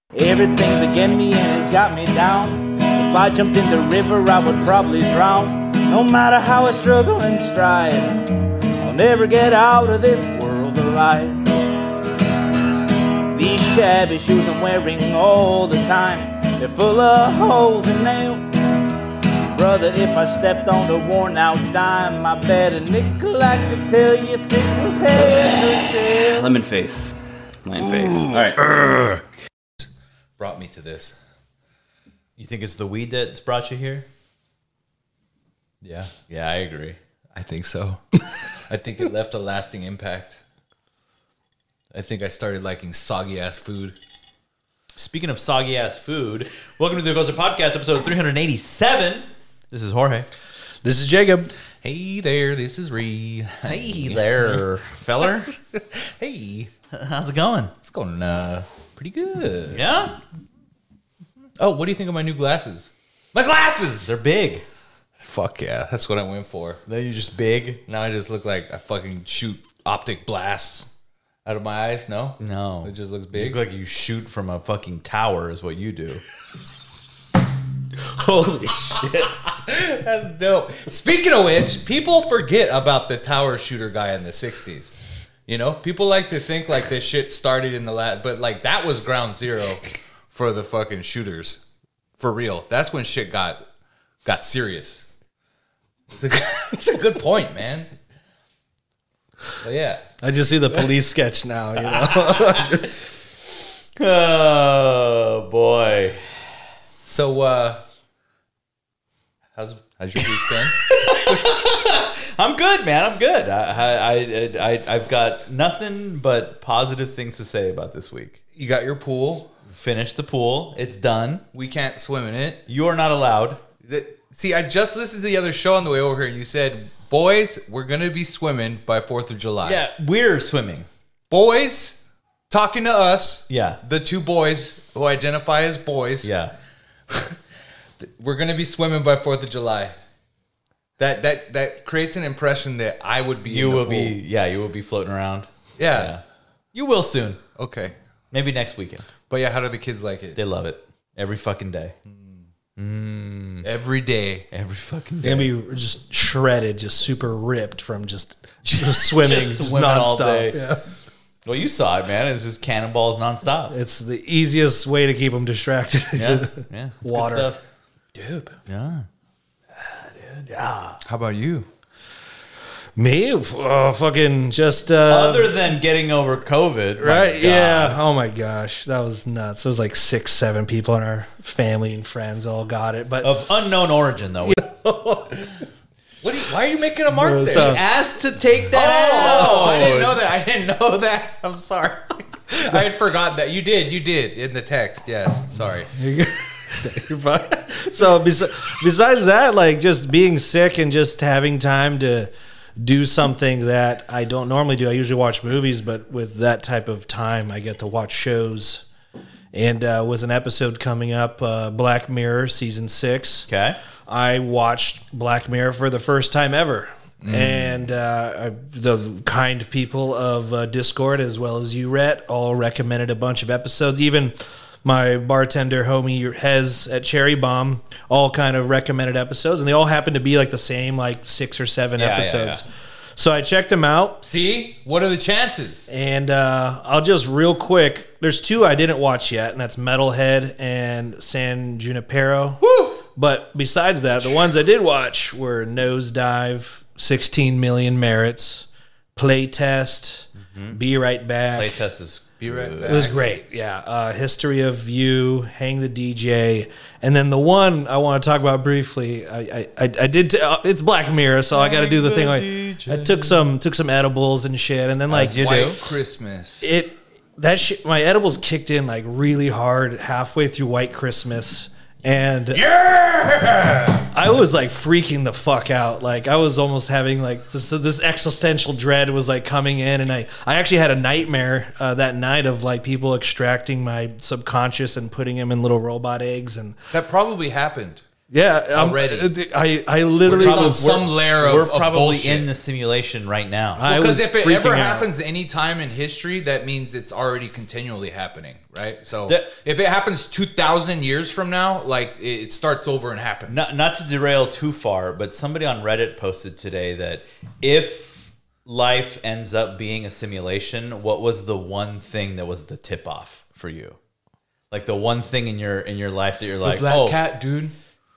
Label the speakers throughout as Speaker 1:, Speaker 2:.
Speaker 1: Everything's against me and it's got me down. If I jumped in the river, I would probably drown. No matter how I struggle and strive, I'll never get out of this world alive. These shabby shoes I'm wearing all the time, they're full of holes and nails. Brother, if I stepped on a worn out dime, I bet a nickel I could tell you if it was head or tail.
Speaker 2: Lemon face. All right.
Speaker 3: Brought me to this.
Speaker 4: You think it's the weed that's brought you here?
Speaker 3: Yeah,
Speaker 4: Yeah, I agree.
Speaker 3: I think so. I think it left a lasting impact. I think I started liking soggy ass food.
Speaker 4: Speaking of soggy ass food, welcome to the Gozer Podcast, episode 387. This is Jorge.
Speaker 5: This is Jacob.
Speaker 3: Hey there, this is Ree.
Speaker 4: Hey there, feller.
Speaker 3: Hey,
Speaker 4: How's it going?
Speaker 3: it's going pretty good.
Speaker 4: Yeah?
Speaker 3: Oh, what do you think of my new glasses? My glasses!
Speaker 4: They're big.
Speaker 3: Fuck yeah, that's what I went for.
Speaker 4: Then you're just big?
Speaker 3: Now I just look like I fucking shoot optic blasts out of my eyes. No?
Speaker 4: No.
Speaker 3: It just looks
Speaker 4: You
Speaker 3: big.
Speaker 4: look like you shoot from a fucking tower is what you do.
Speaker 5: Holy shit.
Speaker 3: That's dope. Speaking of which, people forget about the tower shooter guy in the 60s. You know, people like to think like this shit started in the but like that was ground zero for the fucking shooters. For real. That's when shit got serious. It's a good point, man. But yeah.
Speaker 5: I just see the police sketch now, you know.
Speaker 4: Oh, boy.
Speaker 3: So how's your week been?
Speaker 4: I'm good, man. I'm good. I've got nothing but positive things to say about this week.
Speaker 3: You got your pool.
Speaker 4: Finished the pool. It's done.
Speaker 3: We can't swim in it.
Speaker 4: You are not allowed.
Speaker 3: See, I just listened to the other show on the way over here, and you said, boys, we're going to be swimming by 4th of July.
Speaker 4: Yeah, we're swimming.
Speaker 3: Boys, talking to us,
Speaker 4: Yeah.
Speaker 3: the two boys who identify as boys,
Speaker 4: Yeah.
Speaker 3: we're going to be swimming by 4th of July. That creates an impression that I would be
Speaker 4: You
Speaker 3: in the
Speaker 4: will
Speaker 3: pool.
Speaker 4: be, yeah, you will be floating around.
Speaker 3: Yeah.
Speaker 4: You will soon.
Speaker 3: Okay.
Speaker 4: Maybe next weekend.
Speaker 3: But yeah, how do the kids like it?
Speaker 4: They love it. Every fucking day.
Speaker 3: Every day.
Speaker 4: Every fucking day.
Speaker 5: Gonna be just shredded, just super ripped from just swimming,
Speaker 4: Just swimming all day.
Speaker 5: nonstop. Yeah.
Speaker 4: Well, you saw it, man. It's just cannonballs nonstop.
Speaker 5: It's the easiest way to keep them distracted.
Speaker 4: Yeah. Yeah. It's good
Speaker 5: Water.
Speaker 4: stuff.
Speaker 3: Dude.
Speaker 4: Yeah.
Speaker 5: Yeah.
Speaker 3: How about you?
Speaker 5: Me? Fucking just...
Speaker 4: Other than getting over COVID. my
Speaker 5: right?
Speaker 4: God.
Speaker 5: Yeah. Oh my gosh. That was nuts. It was like 6, 7 people in our family and friends all got it. But
Speaker 4: Of unknown origin, though.
Speaker 3: Why are you making a mark there?
Speaker 5: So-
Speaker 4: He asked to take that
Speaker 3: Oh,
Speaker 4: out.
Speaker 3: I didn't know that. I didn't know that. I'm sorry. I had forgotten that. You did in the text. Yes. Sorry.
Speaker 5: You're fine. So besides that, like just being sick and just having time to do something that I don't normally do. I usually watch movies, but with that type of time, I get to watch shows. And with an episode coming up, Black Mirror season 6.
Speaker 4: Okay.
Speaker 5: I watched Black Mirror for the first time ever. And the kind people of Discord, as well as you, Rhett, all recommended a bunch of episodes. Even my bartender homie Hez at Cherry Bomb all kind of recommended episodes, and they all happen to be like the same, like 6 or 7
Speaker 4: Yeah,
Speaker 5: episodes.
Speaker 4: yeah.
Speaker 5: So I checked them out,
Speaker 3: See? What are the chances?
Speaker 5: and I'll just real quick. There's 2 I didn't watch yet, and that's Metalhead and San Junipero.
Speaker 3: Woo!
Speaker 5: But besides that, the ones I did watch were Nosedive, 16 Million Merits, Playtest, Be Right Back.
Speaker 4: Playtest is
Speaker 3: Be right back.
Speaker 5: It was great, yeah. History of You, Hang the DJ, and then the one I want to talk about briefly. I did. It's Black Mirror, so I got to do the thing. I took some edibles and shit, and then like
Speaker 3: White Christmas.
Speaker 5: my edibles kicked in like really hard halfway through White Christmas, and I was like freaking the fuck out. Like I was almost having like this existential dread was like coming in, and I actually had a nightmare that night of like people extracting my subconscious and putting him in little robot eggs, and
Speaker 3: That probably happened.
Speaker 5: Yeah,
Speaker 3: Already.
Speaker 5: I literally
Speaker 3: We're
Speaker 5: was.
Speaker 3: some layer of
Speaker 4: We're probably
Speaker 3: bullshit.
Speaker 4: in the simulation right now.
Speaker 5: I
Speaker 3: Because
Speaker 5: was
Speaker 3: if it
Speaker 5: freaking
Speaker 3: ever
Speaker 5: out.
Speaker 3: happens any time in history, that means it's already continually happening, right? So
Speaker 4: That-
Speaker 3: if it happens 2,000 years from now, like it starts over and happens.
Speaker 4: Not to derail too far, but somebody on Reddit posted today that if life ends up being a simulation, what was the one thing that was the tip off for you? Like the one thing in your life that you're like,
Speaker 3: Black cat, dude.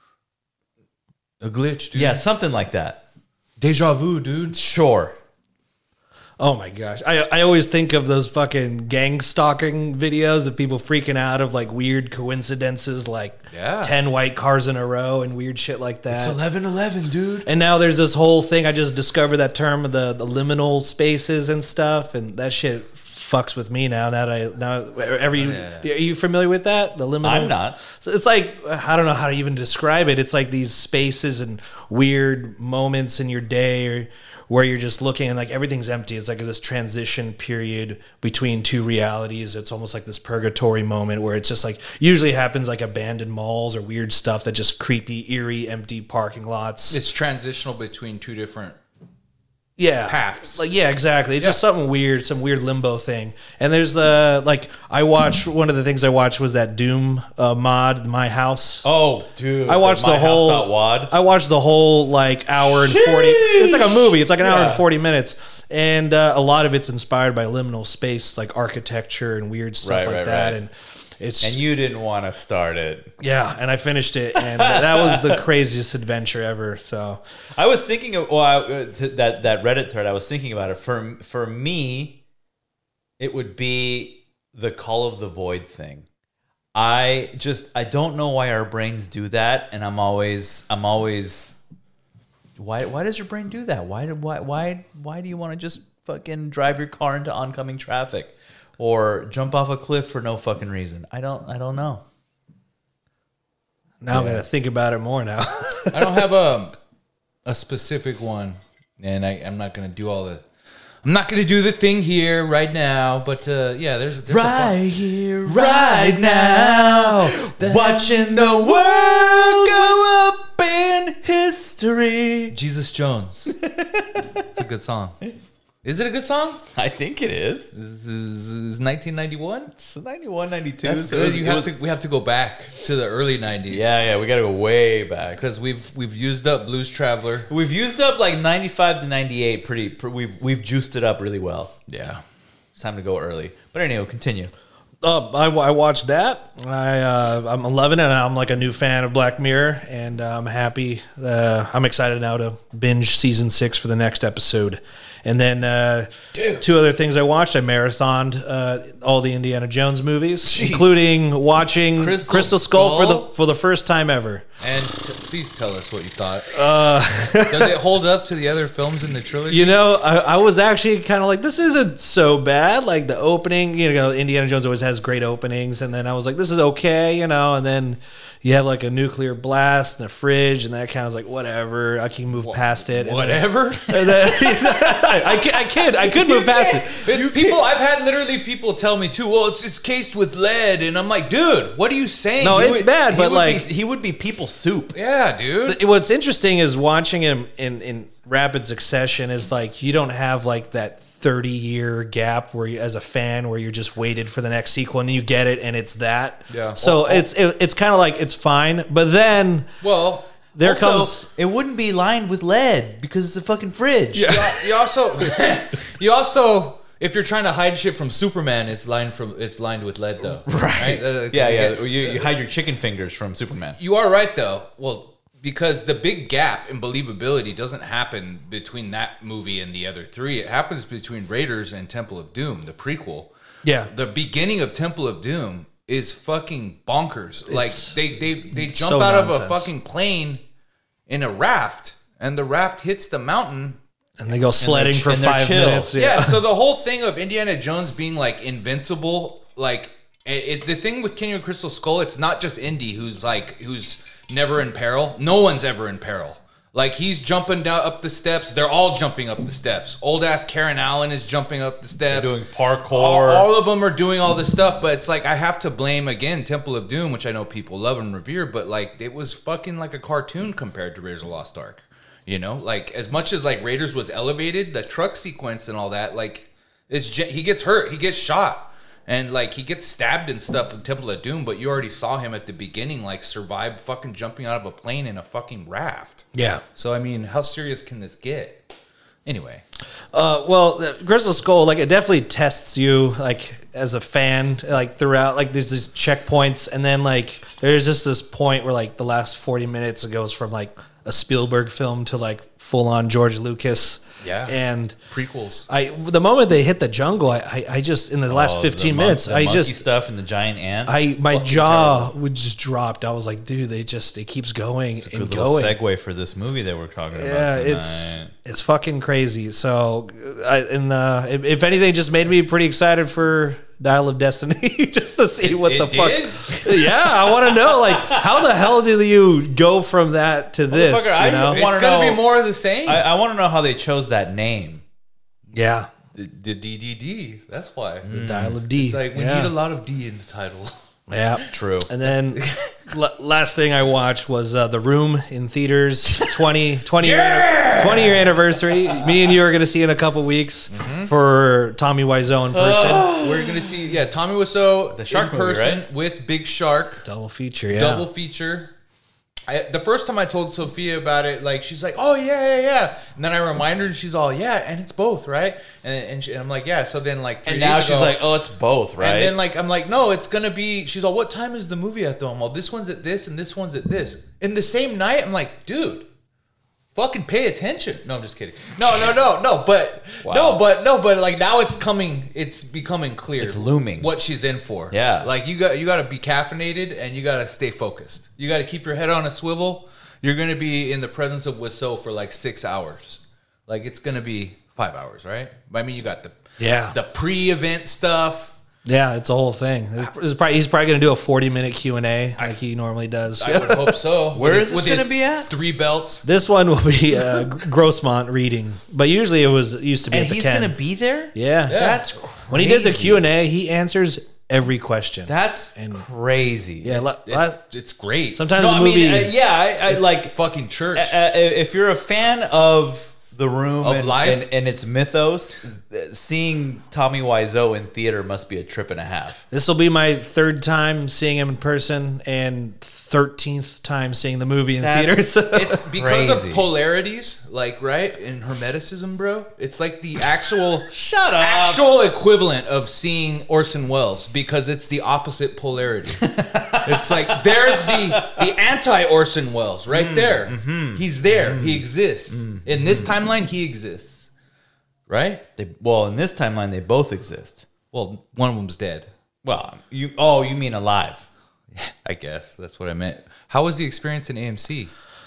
Speaker 3: A glitch, dude.
Speaker 4: yeah, something like that.
Speaker 3: Deja vu, dude.
Speaker 4: Sure.
Speaker 5: Oh my gosh. I always think of those fucking gang stalking videos of people freaking out of like weird coincidences, like
Speaker 3: Yeah.
Speaker 5: 10 white cars in a row and weird shit like that.
Speaker 3: 11:11, dude.
Speaker 5: And now there's this whole thing. I just discovered that term of the liminal spaces and stuff, and that shit fucks with me now. Are you familiar with that? The liminal.
Speaker 4: I'm not.
Speaker 5: So it's like, I don't know how to even describe it. It's like these spaces and weird moments in your day where you're just looking and like everything's empty. It's like this transition period between two realities. It's almost like this purgatory moment where it's just like usually happens like abandoned malls or weird stuff that just creepy, eerie, empty parking lots.
Speaker 3: It's transitional between two different
Speaker 5: paths. Like, yeah, exactly. It's
Speaker 3: Yeah.
Speaker 5: just something weird, some weird limbo thing. And there's like I watched one of the things I watched was that Doom mod, My House.
Speaker 4: Oh, dude.
Speaker 5: I watched the whole
Speaker 4: MyHouse.wad.
Speaker 5: I watched the whole like hour and 40. It's like a movie. It's like an hour and
Speaker 4: Yeah.
Speaker 5: 40 minutes, and a lot of it's inspired by liminal space, like architecture and weird stuff like that.
Speaker 4: Right.
Speaker 5: And it's
Speaker 4: And you didn't want to start it.
Speaker 5: yeah. And I finished it, and that was the craziest adventure ever. So
Speaker 4: I was thinking of that Reddit thread. I was thinking about it. For me, it would be the Call of the Void thing. I don't know why our brains do that, and I'm always why does your brain do that? Why do you want to just fucking drive your car into oncoming traffic or jump off a cliff for no fucking reason? I don't know.
Speaker 5: now I'm gonna think about it more now.
Speaker 3: I don't have a specific one, and I'm not gonna do all the. I'm not gonna do the thing here right now, but yeah, there's
Speaker 4: Here, right now, watching the world go up in history.
Speaker 3: Jesus Jones. It's a good song. Is it a good song?
Speaker 4: I think it is.
Speaker 3: This is 1991.
Speaker 4: It's 91, 92.
Speaker 3: That's
Speaker 4: so
Speaker 3: good.
Speaker 4: it was-
Speaker 3: We have to go back to the early 90s.
Speaker 4: Yeah, we got to go way back.
Speaker 3: because we've used up Blues Traveler.
Speaker 4: We've used up like 95 to 98. We've juiced it up really well.
Speaker 3: Yeah.
Speaker 4: It's time to go early. But anyway, continue.
Speaker 5: I watched that. I'm 11 and I'm like a new fan of Black Mirror, and I'm happy. I'm excited now to binge season 6 for the next episode. And then two other things I watched. I marathoned all the Indiana Jones movies, including watching Crystal Skull for the first time ever.
Speaker 3: And please tell us what you thought. Does it hold up to the other films in the trilogy?
Speaker 5: You know, I was actually kind of like, this isn't so bad. Like the opening, you know, Indiana Jones always has great openings, and then I was like, this is okay, you know. And then you have like a nuclear blast in the fridge, and that kind of like whatever. I can move past it. And
Speaker 3: Whatever.
Speaker 5: I could move past it.
Speaker 3: It's people. I've had literally people tell me too. Well, it's cased with lead, and I'm like, dude, what are you saying?
Speaker 5: No,
Speaker 3: He
Speaker 5: it's
Speaker 3: would-
Speaker 5: bad, but like,
Speaker 4: he would be people soup.
Speaker 3: Yeah, dude.
Speaker 5: what's interesting is watching him in rapid succession is like you don't have like that 30-year gap where you, as a fan, where you're just waited for the next sequel and you get it and it's that.
Speaker 3: Yeah.
Speaker 5: So it's kind of like it's fine, but then
Speaker 3: Well,
Speaker 5: there
Speaker 4: Also,
Speaker 5: comes.
Speaker 4: it wouldn't be lined with lead because it's a fucking fridge.
Speaker 3: you also, if you're trying to hide shit from Superman, it's lined with lead though. Right.
Speaker 4: Yeah. You hide your chicken fingers from Superman.
Speaker 3: You are right though. Well, because the big gap in believability doesn't happen between that movie and the other three. It happens between Raiders and Temple of Doom, the prequel.
Speaker 5: Yeah.
Speaker 3: The beginning of Temple of Doom is fucking bonkers. Like they jump
Speaker 5: so
Speaker 3: out of a
Speaker 5: nonsense.
Speaker 3: fucking plane in a raft, and the raft hits the mountain.
Speaker 5: And they go sledding for
Speaker 4: and they're
Speaker 5: 5
Speaker 4: chill.
Speaker 5: minutes.
Speaker 3: Yeah. So the whole thing of Indiana Jones being like invincible, like the thing with King of Crystal Skull, it's not just Indy who's never in peril. No one's ever in peril. Like, he's jumping down up the steps. They're all jumping up the steps. Old ass Karen Allen is jumping up the steps.
Speaker 4: They're doing parkour.
Speaker 3: All of them are doing all this stuff, but it's like I have to blame again Temple of Doom, which I know people love and revere, but like it was fucking like a cartoon compared to Raiders of the Lost Ark. You know, like as much as like Raiders was elevated, the truck sequence and all that, like he gets hurt, he gets shot. And, like, he gets stabbed and stuff in Temple of Doom, but you already saw him at the beginning, like, survive fucking jumping out of a plane in a fucking raft.
Speaker 5: Yeah.
Speaker 3: So, I mean, how serious can this get? Anyway.
Speaker 5: Well, Crystal Skull, like, it definitely tests you, like, as a fan, like, throughout. Like, there's these checkpoints, and then, like, there's just this point where, like, the last 40 minutes it goes from, like, a Spielberg film to, like, full-on George Lucas.
Speaker 3: Yeah.
Speaker 5: And
Speaker 3: prequels.
Speaker 5: The moment they hit the jungle, I just, in the last 15 minutes,
Speaker 4: the
Speaker 5: I
Speaker 4: monkey
Speaker 5: just...
Speaker 4: stuff and the giant ants.
Speaker 5: my jaw would just dropped. I was like, dude, it keeps going
Speaker 4: It's a
Speaker 5: and
Speaker 4: good little
Speaker 5: going.
Speaker 4: segue for this movie that we're talking
Speaker 5: Yeah,
Speaker 4: about tonight.
Speaker 5: it's fucking crazy. So, if anything, just made me pretty excited for Dial of Destiny, just to see what the fuck.
Speaker 3: Did?
Speaker 5: Yeah, I want to know, like, how the hell do you go from that to this?
Speaker 4: Motherfucker,
Speaker 5: You know?
Speaker 3: It's
Speaker 4: wanna
Speaker 3: going to
Speaker 4: know-
Speaker 3: be more of the same.
Speaker 4: I want to know how they chose that name.
Speaker 5: Yeah,
Speaker 3: the DDD. That's why.
Speaker 5: the Dial of D.
Speaker 3: It's like we
Speaker 5: yeah.
Speaker 3: need a lot of D in the title.
Speaker 5: Yeah,
Speaker 4: True.
Speaker 5: And then last thing I watched was The Room in theaters, 20 year anniversary. Me and you are going to see in a couple weeks for Tommy Wiseau in person.
Speaker 3: We're going to see, Tommy Wiseau
Speaker 4: The shark
Speaker 3: in
Speaker 4: movie,
Speaker 3: person
Speaker 4: right?
Speaker 3: with Big Shark.
Speaker 5: Double feature, yeah.
Speaker 3: Double feature. The first time I told Sophia about it, like, she's like, oh, yeah. And then I remind her, and she's all, yeah, and it's both, right? And I'm like, yeah. So then, like, 3
Speaker 4: And now
Speaker 3: days
Speaker 4: she's
Speaker 3: ago-
Speaker 4: like, oh, it's both, right?
Speaker 3: And then, like, I'm like, no, it's going to be, she's all, what time is the movie at, though? I'm all, this one's at this, and this one's at this. In the same night, I'm like, dude, fucking pay attention. No, I'm just kidding. No, but,
Speaker 4: Wow.
Speaker 3: but, like, now it's becoming clear.
Speaker 4: It's looming.
Speaker 3: What she's in for.
Speaker 4: Yeah.
Speaker 3: Like, you got to be caffeinated, and you got to stay focused. You got to keep your head on a swivel. You're going to be in the presence of Wiseau for, like, 6 hours. Like, it's going to be 5 hours, right? I mean, you got the pre-event stuff.
Speaker 5: Yeah, it's a whole thing. He's probably going to do a 40-minute Q&A like he normally does.
Speaker 3: I would hope so.
Speaker 4: Where is this
Speaker 3: with
Speaker 4: gonna
Speaker 3: his
Speaker 4: be at?
Speaker 3: 3 belts.
Speaker 5: This one will be Grossmont reading, but usually it used to be
Speaker 4: and
Speaker 5: at the
Speaker 4: he's
Speaker 5: 10.
Speaker 4: going to be there?
Speaker 5: Yeah.
Speaker 4: That's
Speaker 5: When he does a Q&A, he answers every question.
Speaker 4: That's crazy.
Speaker 5: Yeah,
Speaker 3: It's great.
Speaker 5: sometimes
Speaker 4: No,
Speaker 5: the
Speaker 4: I
Speaker 5: movie...
Speaker 4: mean, I like
Speaker 3: fucking church.
Speaker 4: if you're a fan of The Room
Speaker 3: Of life?
Speaker 4: and its mythos, seeing Tommy Wiseau in theater must be a trip and a half.
Speaker 5: This will be my 3rd time seeing him in person and 13th time seeing the movie in
Speaker 4: That's-
Speaker 5: theaters.
Speaker 3: It's because
Speaker 4: Crazy.
Speaker 3: of polarities, like, right? In Hermeticism, bro. It's like the actual
Speaker 4: Shut up.
Speaker 3: actual equivalent of seeing Orson Welles because it's the opposite polarity. It's like there's the anti Orson Welles right there. He's there. He exists. In this timeline, he exists. Right?
Speaker 4: Well, in this timeline, they both exist.
Speaker 3: Well, one of them's dead.
Speaker 4: Well, you mean alive?
Speaker 3: I guess that's what I meant. How was the experience in AMC?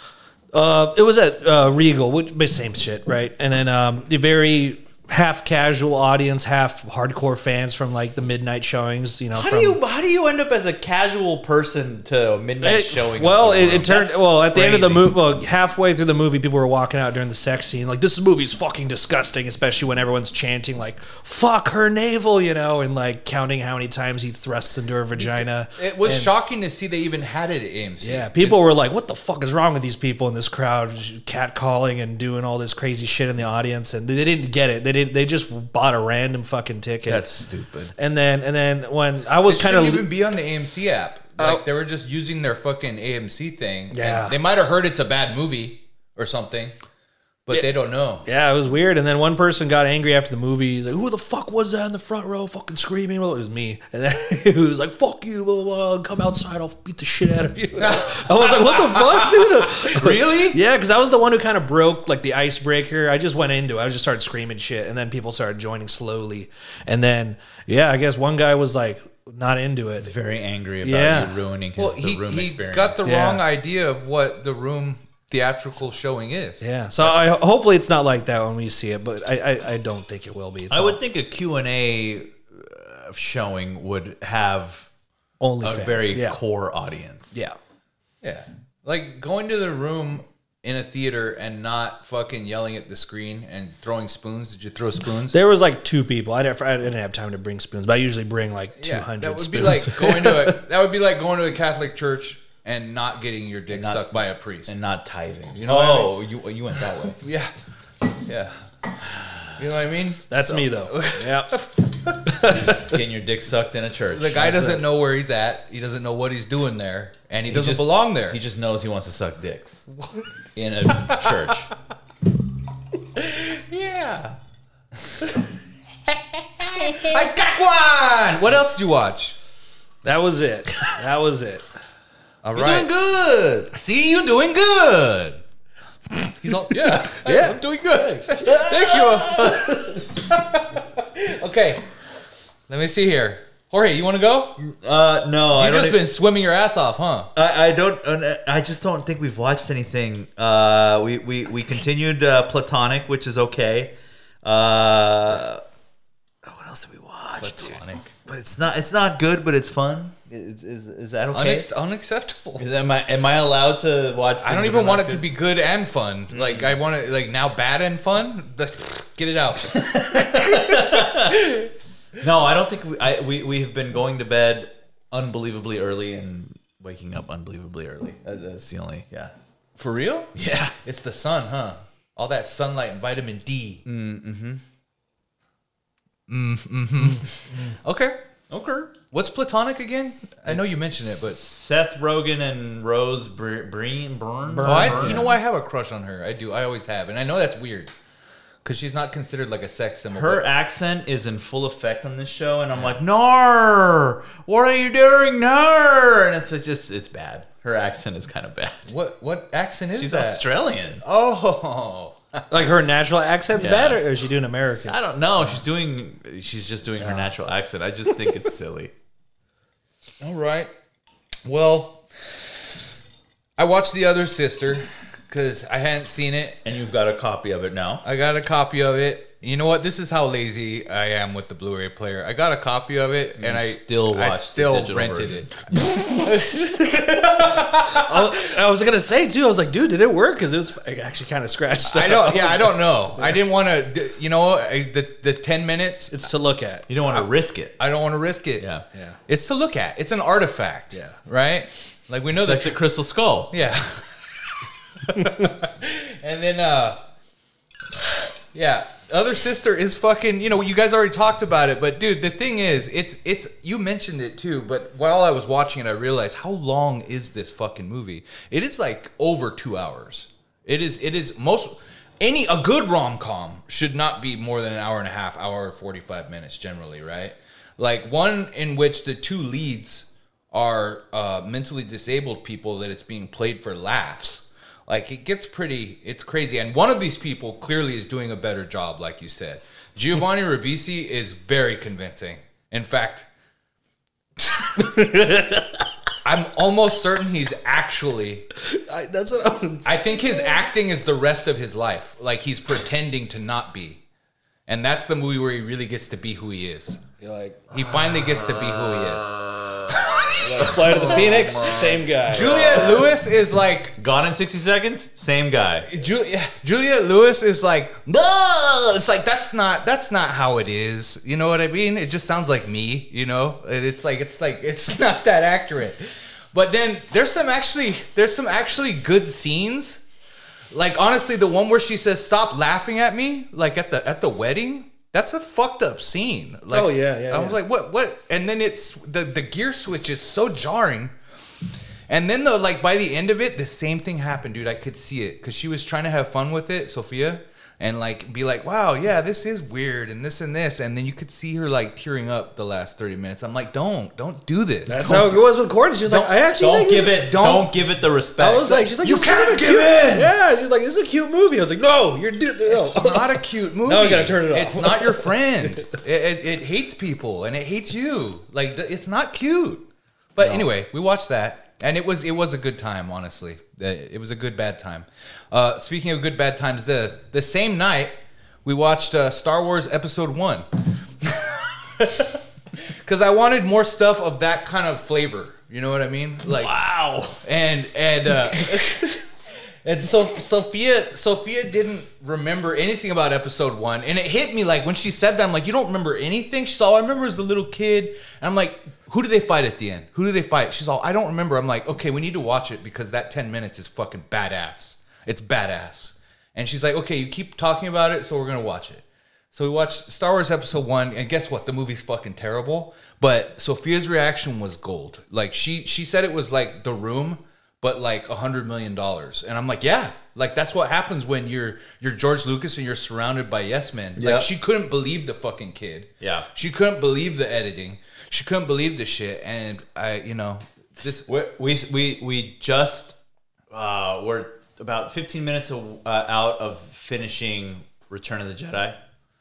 Speaker 5: It was at Regal, which but same shit, right? And then a very half casual audience, half hardcore fans from like the midnight showings. You know,
Speaker 4: How do you end up as a casual person to a midnight showing?
Speaker 5: Well,
Speaker 4: of The Room?
Speaker 5: it turned
Speaker 4: That's
Speaker 5: at the end of the
Speaker 4: crazy.
Speaker 5: movie. Well, halfway through the movie, people were walking out during the sex scene, like this movie's fucking disgusting, especially when everyone's chanting like "fuck her navel," you know, and like counting how many times he thrusts into her vagina.
Speaker 3: It was
Speaker 5: And-
Speaker 3: shocking to see they even had it at AMC.
Speaker 5: Yeah, people were like, "What the fuck is wrong with these people in this crowd, catcalling and doing all this crazy shit in the audience?" And they didn't get it. They just bought a random fucking ticket.
Speaker 3: That's stupid.
Speaker 5: And then when I was
Speaker 3: It
Speaker 5: kind
Speaker 3: shouldn't
Speaker 5: of
Speaker 3: even be on the AMC app. Like they were just using their fucking AMC thing.
Speaker 5: Yeah.
Speaker 3: And they might have heard it's a bad movie or something, but they don't know.
Speaker 5: yeah, it was weird. And then one person got angry after the movie. He's like, "Who the fuck was that in the front row, fucking screaming?" Well, it was me. And then he was like, "Fuck you, blah, blah, blah. Come outside, I'll beat the shit out of you." I was like, "What the fuck, dude?"
Speaker 3: Really?
Speaker 5: Yeah, because I was the one who kind of broke like the icebreaker. I just went into it. I just started screaming shit, and then people started joining slowly. And then, yeah, I guess one guy was like not into it.
Speaker 4: very angry about
Speaker 5: Yeah.
Speaker 4: you ruining his
Speaker 3: Well,
Speaker 4: The Room
Speaker 3: he
Speaker 4: experience.
Speaker 3: got the
Speaker 5: Yeah.
Speaker 3: wrong idea of what the Room theatrical showing is.
Speaker 5: Yeah, so hopefully it's not like that when we see it, but I don't think it will be. It's
Speaker 4: I would think a Q&A showing would have
Speaker 5: only
Speaker 4: a
Speaker 5: fans.
Speaker 4: very
Speaker 5: yeah.
Speaker 4: core audience.
Speaker 5: Yeah.
Speaker 3: Yeah. Like going to the Room in a theater and not fucking yelling at the screen and throwing spoons? Did you throw spoons?
Speaker 5: There was like 2 people. I didn't have time to bring spoons, but I usually bring like 200
Speaker 3: that would
Speaker 5: spoons.
Speaker 3: be like going to that would be like going to a Catholic church and not getting your dick sucked by a priest.
Speaker 4: And not tithing.
Speaker 3: You know what I mean?
Speaker 4: you went that way.
Speaker 3: Yeah. You know what I mean?
Speaker 5: That's me though. Yep.
Speaker 4: Just getting your dick sucked in a church.
Speaker 3: The guy doesn't know where he's at. He doesn't know what he's doing there, and he doesn't belong there.
Speaker 4: He just knows he wants to suck dicks in a church.
Speaker 3: Yeah. I got one. What else did you watch?
Speaker 5: That was it.
Speaker 3: All
Speaker 4: You're
Speaker 3: right.
Speaker 4: doing good.
Speaker 3: See, you doing good. He's all, yeah, I'm doing good. Thank you. Okay, let me see here. Jorge, you want to go?
Speaker 4: No, I
Speaker 3: You've
Speaker 4: don't.
Speaker 3: just been swimming your ass off, huh?
Speaker 4: I don't. I just don't think we've watched anything. We continued Platonic, which is okay. What else did we watch?
Speaker 3: Platonic.
Speaker 4: But it's not good, but it's fun. Is that okay?
Speaker 3: Unacceptable.
Speaker 4: Am I allowed to watch?
Speaker 3: I don't even want it to be good and fun. Like I want it like now bad and fun. Get it out.
Speaker 4: No, I don't think we have been going to bed unbelievably early and waking up unbelievably early. That's the only
Speaker 3: For real?
Speaker 4: Yeah.
Speaker 3: It's the sun, huh? All that sunlight and vitamin D. Okay. What's Platonic again? I know you mentioned it, but
Speaker 4: Seth Rogen and Rose Byrne.
Speaker 3: you know what? I have a crush on her. I do. I always have, and I know that's weird because she's not considered like a sex symbol.
Speaker 4: Her
Speaker 3: but
Speaker 4: accent is in full effect on this show, and I'm like, "Nar, what are you doing, Nar?" And it's bad. Her accent is kind of bad.
Speaker 3: what accent is
Speaker 4: She's
Speaker 3: that?
Speaker 4: Australian.
Speaker 3: Oh,
Speaker 5: Like her natural accent's
Speaker 4: Yeah.
Speaker 5: bad, or is she doing American?
Speaker 4: I don't know. She's just doing her natural accent. I just think it's silly.
Speaker 3: all right. Well, I watched The Other Sister because I hadn't seen it.
Speaker 4: And you've got a copy of it now.
Speaker 3: I got a copy of it. You know what? This is how lazy I am with the Blu-ray player. I got a copy of it, and I
Speaker 4: still watched the digital
Speaker 3: rented
Speaker 4: version.
Speaker 3: it.
Speaker 5: I was gonna say too. I was like, dude, did it work? Because it was actually kind of scratched.
Speaker 3: I don't. Yeah, I don't know. I didn't want to. You know, the 10 minutes.
Speaker 5: It's to look at.
Speaker 4: You don't want to risk it.
Speaker 3: I don't want to risk it.
Speaker 4: Yeah.
Speaker 3: It's to look at. It's an artifact.
Speaker 5: Yeah.
Speaker 3: Right. Like we know
Speaker 4: It's
Speaker 3: that.
Speaker 4: like the Crystal Skull.
Speaker 3: Yeah. And then, yeah, Other Sister is fucking, you know, you guys already talked about it, but dude, the thing is, it's, you mentioned it too, but while I was watching it, I realized how long is this fucking movie? It is like over 2 hours. It is a good rom-com should not be more than an hour and a half, hour or 45 minutes generally, right? Like one in which the two leads are mentally disabled people that it's being played for laughs. Like it's crazy. And one of these people clearly is doing a better job, like you said. Giovanni Ribisi is very convincing. In fact, I'm almost certain he's actually.
Speaker 5: That's what I'm
Speaker 3: I think his acting is the rest of his life. Like he's pretending to not be. And that's the movie where he really gets to be who he is.
Speaker 5: You're like,
Speaker 3: He finally gets to be who he is.
Speaker 5: Flight of the Phoenix, same guy.
Speaker 3: Juliette Lewis is like
Speaker 4: Gone in 60 Seconds, same guy.
Speaker 3: Juliette Lewis is like, no, it's like that's not how it is. You know what I mean? It just sounds like me. You know, it's not that accurate. But then there's some actually good scenes. Like honestly, the one where she says, "Stop laughing at me," like at the wedding. That's a fucked up scene. Like,
Speaker 5: Oh, yeah.
Speaker 3: I was like, what? And then it's the gear switch is so jarring. And then by the end of it, the same thing happened, dude. I could see it because she was trying to have fun with it, Sophia, and like be like, wow, yeah, this is weird and this, and then you could see her like tearing up the last 30 minutes. I'm like, don't do this.
Speaker 5: That's how it was with Courtney. She was like, I actually
Speaker 4: Don't give it the respect.
Speaker 5: I was like, she's like,
Speaker 3: You
Speaker 5: this
Speaker 3: can't
Speaker 5: is
Speaker 3: give
Speaker 5: cute.
Speaker 3: in.
Speaker 5: Yeah, she's like, this is a cute movie. I was like, no, you're no.
Speaker 3: It's not a cute movie.
Speaker 5: No, you gotta turn it off.
Speaker 3: It's not your friend. It hates people and it hates you. Like it's not cute. But anyway, we watched that and it was a good time. Honestly, it was a good bad time. Speaking of good bad times, the same night we watched Star Wars Episode 1 because I wanted more stuff of that kind of flavor. You know what I mean? Like
Speaker 4: wow.
Speaker 3: and And so Sophia didn't remember anything about episode 1, and it hit me like when she said that. I'm like, you don't remember anything? She's all, I remember as the little kid, and I'm like, who do they fight at the end? Who do they fight? She's all, I don't remember. I'm like, okay, we need to watch it because that 10 minutes is fucking badass. It's badass. And she's like, okay, you keep talking about it, so we're gonna watch it. So we watched Star Wars Episode 1, and guess what? The movie's fucking terrible. But Sophia's reaction was gold. Like she said it was like The Room, but like $100 million. And I'm like, yeah, like that's what happens when you're George Lucas and you're surrounded by yes men.
Speaker 4: Yeah.
Speaker 3: Like she couldn't believe the fucking kid.
Speaker 4: Yeah.
Speaker 3: She couldn't believe the editing. She couldn't believe the shit. And this.
Speaker 4: We just we're about 15 minutes out of finishing Return of the Jedi.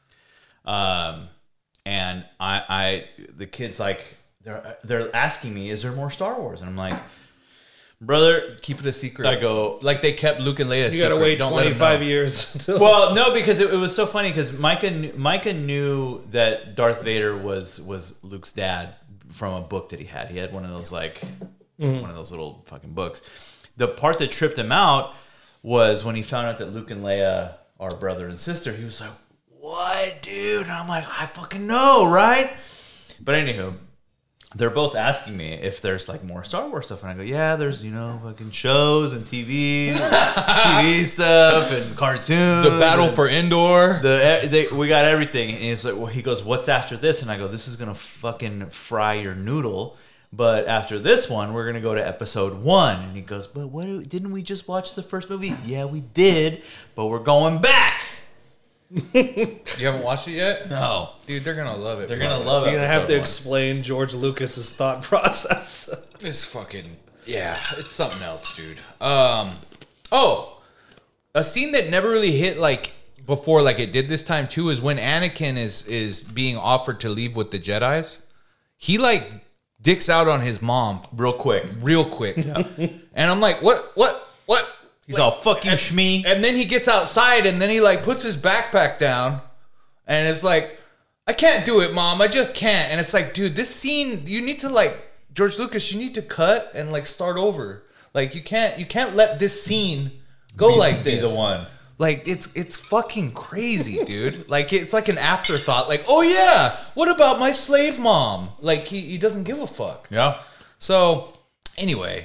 Speaker 4: And I the kids like they're asking me, is there more Star Wars? And I'm like, brother,
Speaker 3: Keep it a secret.
Speaker 4: I go,
Speaker 3: like they kept Luke and Leia.
Speaker 5: You gotta
Speaker 3: secret.
Speaker 5: wait
Speaker 3: Don't let 'em
Speaker 5: 25
Speaker 3: know.
Speaker 5: years. Until
Speaker 4: well, no, because it was so funny because Micah knew that Darth Vader was Luke's dad from a book that he had. He had one of those one of those little fucking books. The part that tripped him out was when he found out that Luke and Leia are brother and sister. He was like, "What, dude?" And I'm like, "I fucking know, right?" But anywho, they're both asking me if there's like more Star Wars stuff, and I go, "Yeah, there's fucking shows and TV stuff and cartoons.
Speaker 3: The Battle
Speaker 4: and
Speaker 3: for Endor.
Speaker 4: we got everything." And he's like, well, he goes, "What's after this?" And I go, "This is gonna fucking fry your noodle. But after this one, we're gonna go to episode 1." And he goes, "But didn't we just watch the first movie?" "Yeah, we did, but we're going back."
Speaker 3: You haven't watched it yet?
Speaker 4: No,
Speaker 3: Dude, they're gonna love it.
Speaker 4: they're
Speaker 3: bro.
Speaker 4: gonna love it.
Speaker 5: you're gonna have to explain George Lucas's thought process.
Speaker 3: It's fucking it's something else, dude. A scene that never really hit like before, like it did this time too, is when Anakin is being offered to leave with the Jedis. He like dicks out on his mom
Speaker 4: real quick.
Speaker 3: and I'm like, what?
Speaker 4: He's all, "Fuck you, Shmee."
Speaker 3: And then he gets outside and then he like puts his backpack down and it's like, "I can't do it, Mom. I just can't." And it's like, dude, this scene, you need to like, George Lucas, you need to cut and like start over. Like you can't let this scene go like
Speaker 4: Be
Speaker 3: this.
Speaker 4: the one.
Speaker 3: Like it's fucking crazy, dude. Like it's like an afterthought. Like, oh yeah, what about my slave mom? Like he doesn't give a fuck.
Speaker 4: Yeah.
Speaker 3: So anyway,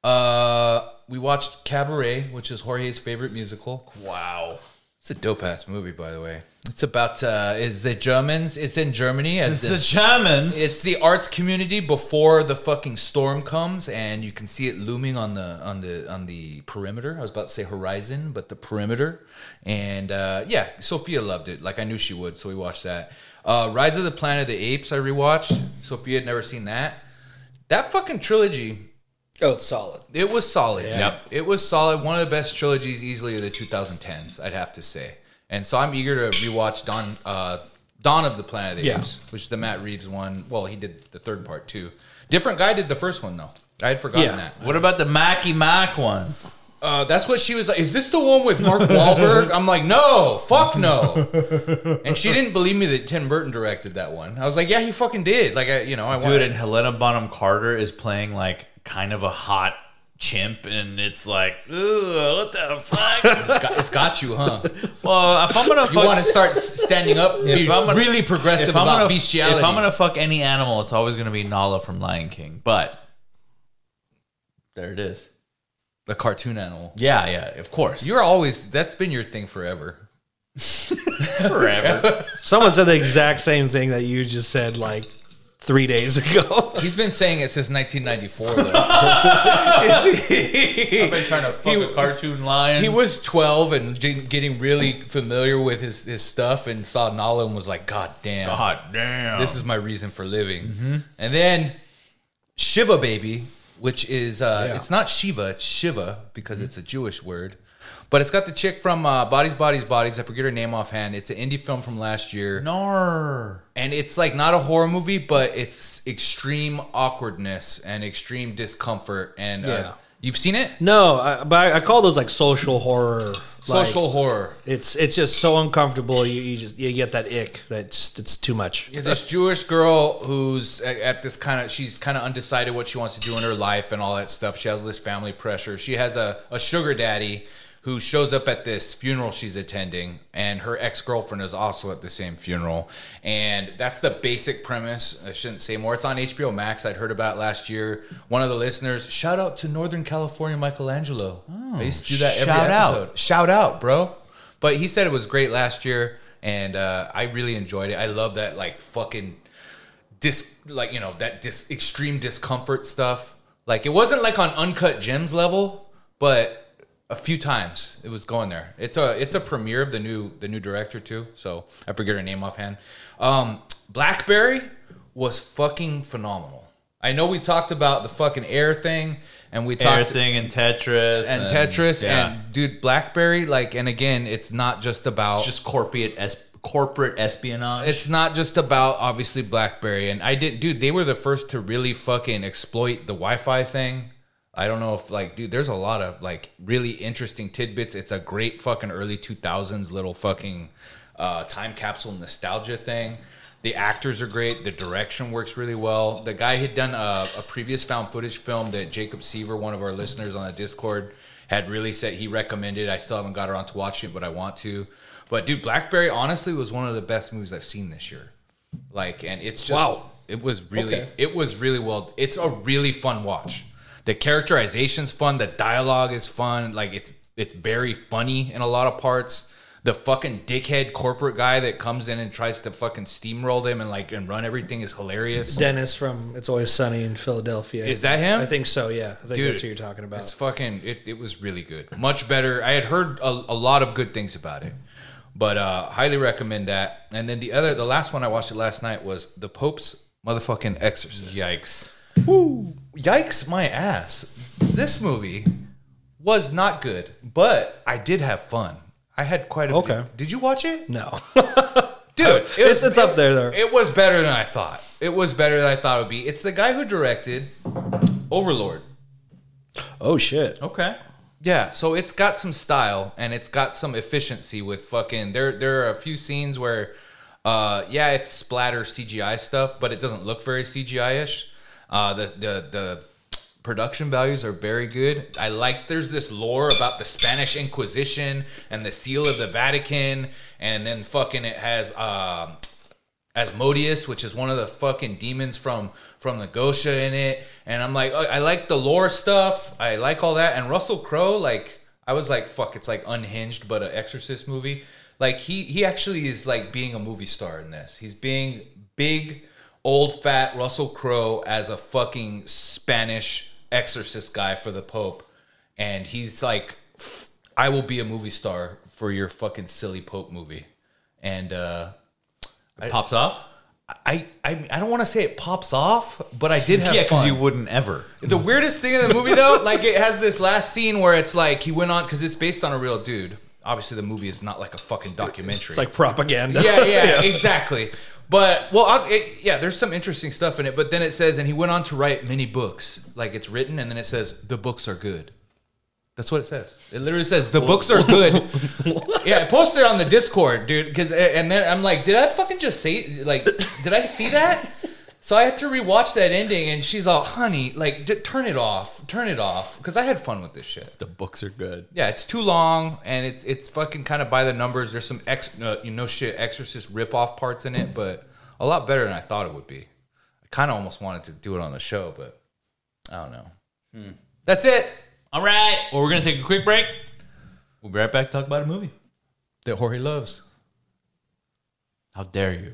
Speaker 3: we watched Cabaret, which is Jorge's favorite musical.
Speaker 4: Wow.
Speaker 3: It's a dope ass movie, by the way. It's about is the Germans. It's in Germany as
Speaker 4: It's the
Speaker 3: this.
Speaker 4: Germans.
Speaker 3: It's the arts community before the fucking storm comes, and you can see it looming on the perimeter. I was about to say horizon, but the perimeter. And Sophia loved it. Like I knew she would, so we watched that. Rise of the Planet of the Apes. I rewatched. Sophia had never seen that. That fucking trilogy.
Speaker 5: Oh, it's solid.
Speaker 3: It was solid.
Speaker 5: Yeah.
Speaker 3: Yep. It was solid. One of the best trilogies easily of the 2010s, I'd have to say. And so I'm eager to rewatch Dawn of the Planet of the Apes, which is the Matt Reeves one. Well, he did the third part too. Different guy did the first one though. I had forgotten that.
Speaker 4: What about the Mackie Mac one?
Speaker 3: That's what she was like. Is this the one with Mark Wahlberg? I'm like, no, fuck no. And she didn't believe me that Tim Burton directed that one. I was like, yeah, he fucking did. Like, I
Speaker 4: Dude,
Speaker 3: wanted.
Speaker 4: and Helena Bonham Carter is playing like kind of a hot chimp, and it's like, ugh, what the fuck?
Speaker 3: It's got you, huh?
Speaker 4: Well, if I'm gonna
Speaker 3: You want to start standing up, be
Speaker 4: If I'm gonna-
Speaker 3: really progressive
Speaker 4: if I'm
Speaker 3: about
Speaker 4: gonna,
Speaker 3: bestiality.
Speaker 4: if I'm gonna fuck any animal, it's always gonna be Nala from Lion King. But there it is.
Speaker 3: a cartoon animal.
Speaker 4: Yeah, of course.
Speaker 3: That's been your thing forever.
Speaker 4: forever.
Speaker 5: Someone said the exact same thing that you just said like 3 days ago.
Speaker 3: He's been saying it since 1994, though.
Speaker 4: I've been trying to fuck a cartoon lion.
Speaker 3: He was 12 and getting really familiar with his stuff and saw Nala and was like, God damn.
Speaker 4: God damn.
Speaker 3: This is my reason for living. And then Shiva Baby, which is, it's not Shiva, it's Shiva because it's a Jewish word. But it's got the chick from Bodies, Bodies, Bodies. I forget her name offhand. It's an indie film from last year.
Speaker 4: Nar.
Speaker 3: And it's like not a horror movie, but it's extreme awkwardness and extreme discomfort. And you've seen it?
Speaker 5: No, but I call those like social horror.
Speaker 3: Social horror.
Speaker 5: It's just so uncomfortable. You get that ick. It's too much.
Speaker 3: Yeah, this Jewish girl who's at this she's kind of undecided what she wants to do in her life and all that stuff. She has this family pressure. She has a sugar daddy who shows up at this funeral she's attending, and her ex-girlfriend is also at the same funeral. And that's the basic premise. I shouldn't say more. It's on HBO Max. I'd heard about it last year. One of the listeners, shout out to Northern California Michelangelo. I used to do that every episode. Shout out, bro. But he said it was great last year, and I really enjoyed it. I love that like fucking extreme discomfort stuff. Like it wasn't like on Uncut Gems level, but a few times it was going there. It's a premiere of the new director too, so I forget her name offhand. Blackberry was fucking phenomenal. I know we talked about the fucking Air thing, and we talked
Speaker 4: and Tetris
Speaker 3: and dude, Blackberry, like, and again, it's not just about
Speaker 4: it's just corporate espionage.
Speaker 3: It's not just about obviously Blackberry, and they were the first to really fucking exploit the Wi-Fi thing. I don't know if like, dude, there's a lot of like really interesting tidbits. It's a great fucking early 2000s little fucking time capsule nostalgia thing. The actors are great. The direction works really well. The guy had done a previous found footage film that Jacob Seaver, one of our listeners on the Discord, had really said he recommended. I still haven't got around to watching it, but I want to. But dude, Blackberry honestly was one of the best movies I've seen this year. Like, and it's just
Speaker 5: Wow.
Speaker 3: It was really well. It's a really fun watch. The characterization's fun. The dialogue is fun. Like it's very funny in a lot of parts. The fucking dickhead corporate guy that comes in and tries to fucking steamroll them and run everything is hilarious.
Speaker 5: Dennis from It's Always Sunny in Philadelphia.
Speaker 3: Is that him?
Speaker 5: I think so, yeah. I think
Speaker 3: Dude,
Speaker 5: that's who you're talking about.
Speaker 3: It's fucking, it was really good. Much better. I had heard a lot of good things about it, but highly recommend that. And then the last one I watched it last night was The Pope's motherfucking Exorcist.
Speaker 4: Yikes.
Speaker 3: Woo! Yikes my ass. This movie was not good, but I did have fun. I had quite a bit. Did you watch it?
Speaker 5: No.
Speaker 3: Dude,
Speaker 5: it's up there, though.
Speaker 3: It was better than I thought. It would be. It's the guy who directed Overlord.
Speaker 5: Oh, shit.
Speaker 4: Okay.
Speaker 3: Yeah, so it's got some style and it's got some efficiency with fucking... There are a few scenes where, it's splatter CGI stuff, but it doesn't look very CGI-ish. The production values are very good. There's this lore about the Spanish Inquisition and the seal of the Vatican, and then fucking it has Asmodeus, which is one of the fucking demons from the Gosha in it. And I'm like, I like the lore stuff. I like all that. And Russell Crowe, like, I was like, fuck, it's like Unhinged, but an Exorcist movie. Like, he actually is like being a movie star in this. He's being big, old, fat Russell Crowe as a fucking Spanish exorcist guy for the Pope. And he's like, I will be a movie star for your fucking silly Pope movie. And
Speaker 4: It pops off?
Speaker 3: I don't want to say it pops off, but I did have
Speaker 4: Yeah, because
Speaker 3: fun.
Speaker 4: you wouldn't ever.
Speaker 3: The weirdest thing in the movie, though, like it has this last scene where it's like he went on, because it's based on a real dude. Obviously, the movie is not like a fucking documentary.
Speaker 5: It's like propaganda.
Speaker 3: Yeah, exactly. But, there's some interesting stuff in it. But then it says, and he went on to write many books. Like it's written, and then it says, the books are good. That's what it says. It literally says, the books are good. Yeah, I posted it on the Discord, dude. And then I'm like, did I fucking just say, like, did I see that? So I had to rewatch that ending, and she's all, honey, like, turn it off. Because I had fun with this shit.
Speaker 4: The books are good.
Speaker 3: Yeah, it's too long, and it's fucking kind of by the numbers. There's some Exorcist rip-off parts in it, but a lot better than I thought it would be. I kind of almost wanted to do it on the show, but I don't know. That's it.
Speaker 4: All right. Well, we're going to take a quick break. We'll be right back to talk about a movie.
Speaker 3: That Jorge loves.
Speaker 4: How dare you?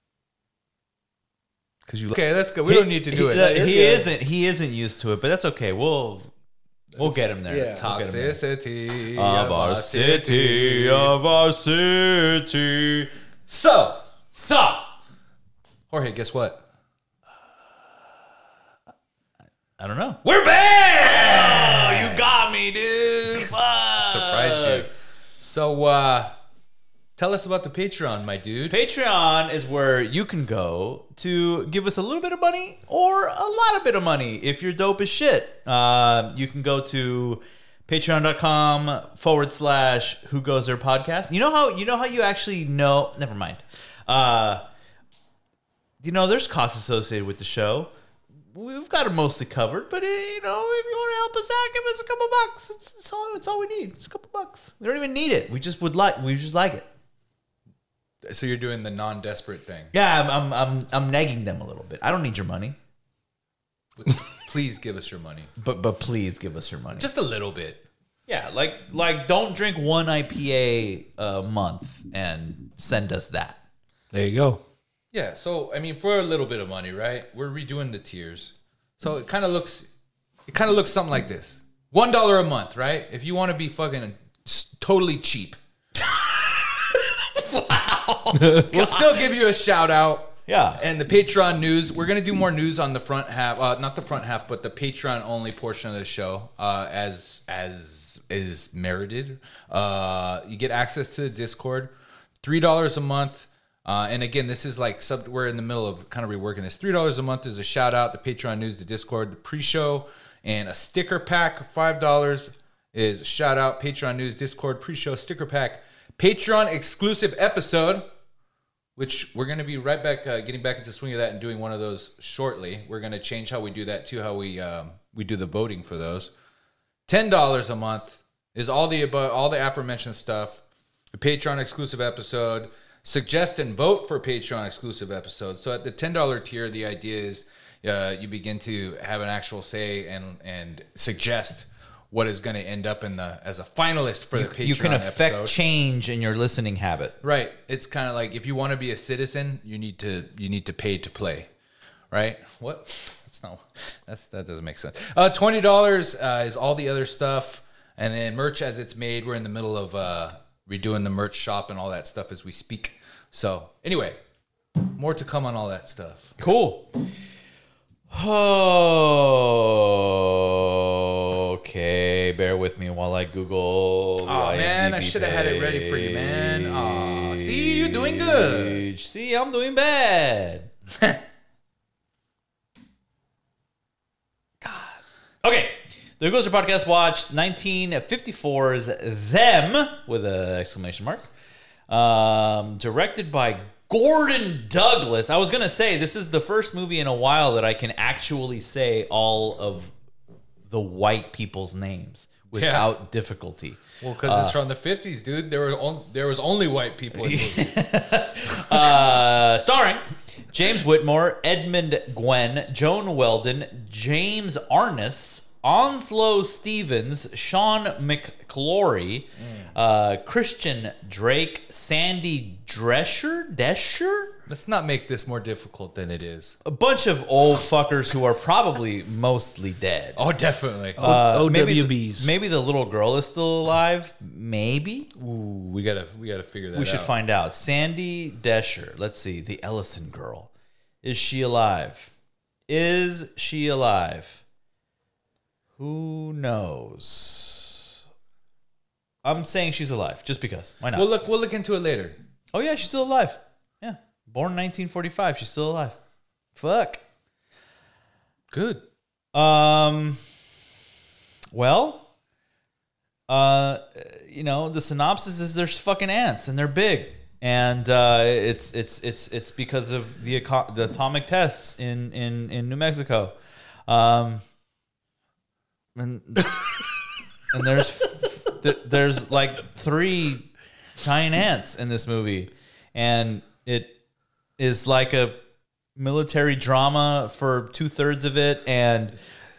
Speaker 3: Okay, that's good. We don't need to do it.
Speaker 4: He isn't used to it, but that's okay. We'll get him there.
Speaker 5: Yeah.
Speaker 4: We'll get him there.
Speaker 3: Toxicity
Speaker 4: Of our city.
Speaker 3: So, Jorge, guess what?
Speaker 4: I don't know.
Speaker 3: We're back!
Speaker 4: Oh, you got me, dude. Fuck.
Speaker 3: Surprised you. So, tell us about the Patreon, my dude.
Speaker 4: Patreon is where you can go to give us a little bit of money or a lot of bit of money if you're dope as shit. You can go to patreon.com/Who Goes There Podcast. You know how you actually know. Never mind. There's costs associated with the show. we've got it mostly covered. But if you want to help us out, give us a couple bucks. It's all we need. It's a couple bucks. We don't even need it. We just like it.
Speaker 3: So you're doing the non-desperate thing.
Speaker 4: Yeah, I'm negging them a little bit. I don't need your money,
Speaker 3: Please give us your money.
Speaker 4: but please give us your money.
Speaker 3: Just a little bit.
Speaker 4: Yeah, like don't drink one IPA a month and send us that.
Speaker 5: There you go.
Speaker 3: Yeah, so I mean, for a little bit of money, right? We're redoing the tiers, so it kind of looks something like this: $1 a month, right? If you want to be fucking totally cheap, we'll still give you a shout out.
Speaker 4: Yeah.
Speaker 3: And the Patreon news, we're gonna do more news on the front half, not the front half, but the Patreon only portion of the show, as is merited. You get access to the Discord, $3 a month. And again, this is like we're in the middle of kind of reworking this. $3 a month is a shout out, the Patreon news, the Discord, the pre-show, and a sticker pack. $5 is a shout out, Patreon news, Discord, pre-show, sticker pack, Patreon exclusive episode, which we're going to be right back, getting back into the swing of that and doing one of those shortly. We're going to change how we do that too, how we do the voting for those. $10 a month is all the aforementioned stuff. The Patreon exclusive episode. Suggest and vote for Patreon exclusive episodes. So at the $10 tier, the idea is you begin to have an actual say and suggest what is going to end up as a finalist for the Patreon
Speaker 4: You can affect
Speaker 3: episode.
Speaker 4: change in your listening habit.
Speaker 3: Right. It's kind of like if you want to be a citizen, you need to pay to play. Right? What? That doesn't make sense. $20 is all the other stuff, and then merch as it's made. We're in the middle of redoing the merch shop and all that stuff as we speak. So anyway, more to come on all that stuff.
Speaker 4: Cool. Okay, bear with me while I Google.
Speaker 3: Oh man, I should have had it ready for you, man. Oh, see, you're doing good.
Speaker 4: See, I'm doing bad. God. Okay. There goes your podcast watch. 1954's Them with an exclamation mark. Directed by Gordon Douglas. I was going to say, this is the first movie in a while that I can actually say all of the white people's names without difficulty.
Speaker 3: Well, because it's from the 50s, dude. There was only white people in movies.
Speaker 4: Starring James Whitmore, Edmund Gwenn, Joan Weldon, James Arness, Onslow Stevens, Sean McClory, Christian Drake, Sandy Drescher?
Speaker 3: Let's not make this more difficult than it is.
Speaker 4: A bunch of old fuckers who are probably mostly dead.
Speaker 3: Oh, definitely.
Speaker 5: OWBs.
Speaker 4: Maybe the little girl is still alive. Maybe.
Speaker 3: Ooh, we gotta figure that out.
Speaker 4: We should find out. Sandy Drescher. Let's see. The Ellison girl. Is she alive? Is she alive? Who knows? I'm saying she's alive, just because. Why not?
Speaker 3: We'll look into it later.
Speaker 4: Oh yeah, she's still alive. Yeah, born 1945. She's still alive. Fuck.
Speaker 3: Good.
Speaker 4: Well, the synopsis is there's fucking ants and they're big, and it's because of the atomic tests in New Mexico, and there's like 3 giant ants in this movie, and it is like a military drama for 2/3 of it, and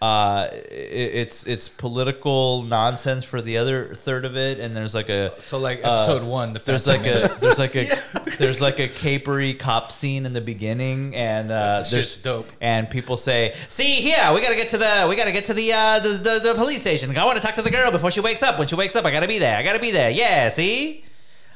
Speaker 4: it's political nonsense for the other third of it, and there's like
Speaker 3: episode 1,
Speaker 4: there's like a capery cop scene in the beginning, and
Speaker 3: shit's dope.
Speaker 4: And people say, "See here, we gotta get to the police station. I want to talk to the girl before she wakes up. When she wakes up, I gotta be there. Yeah, see."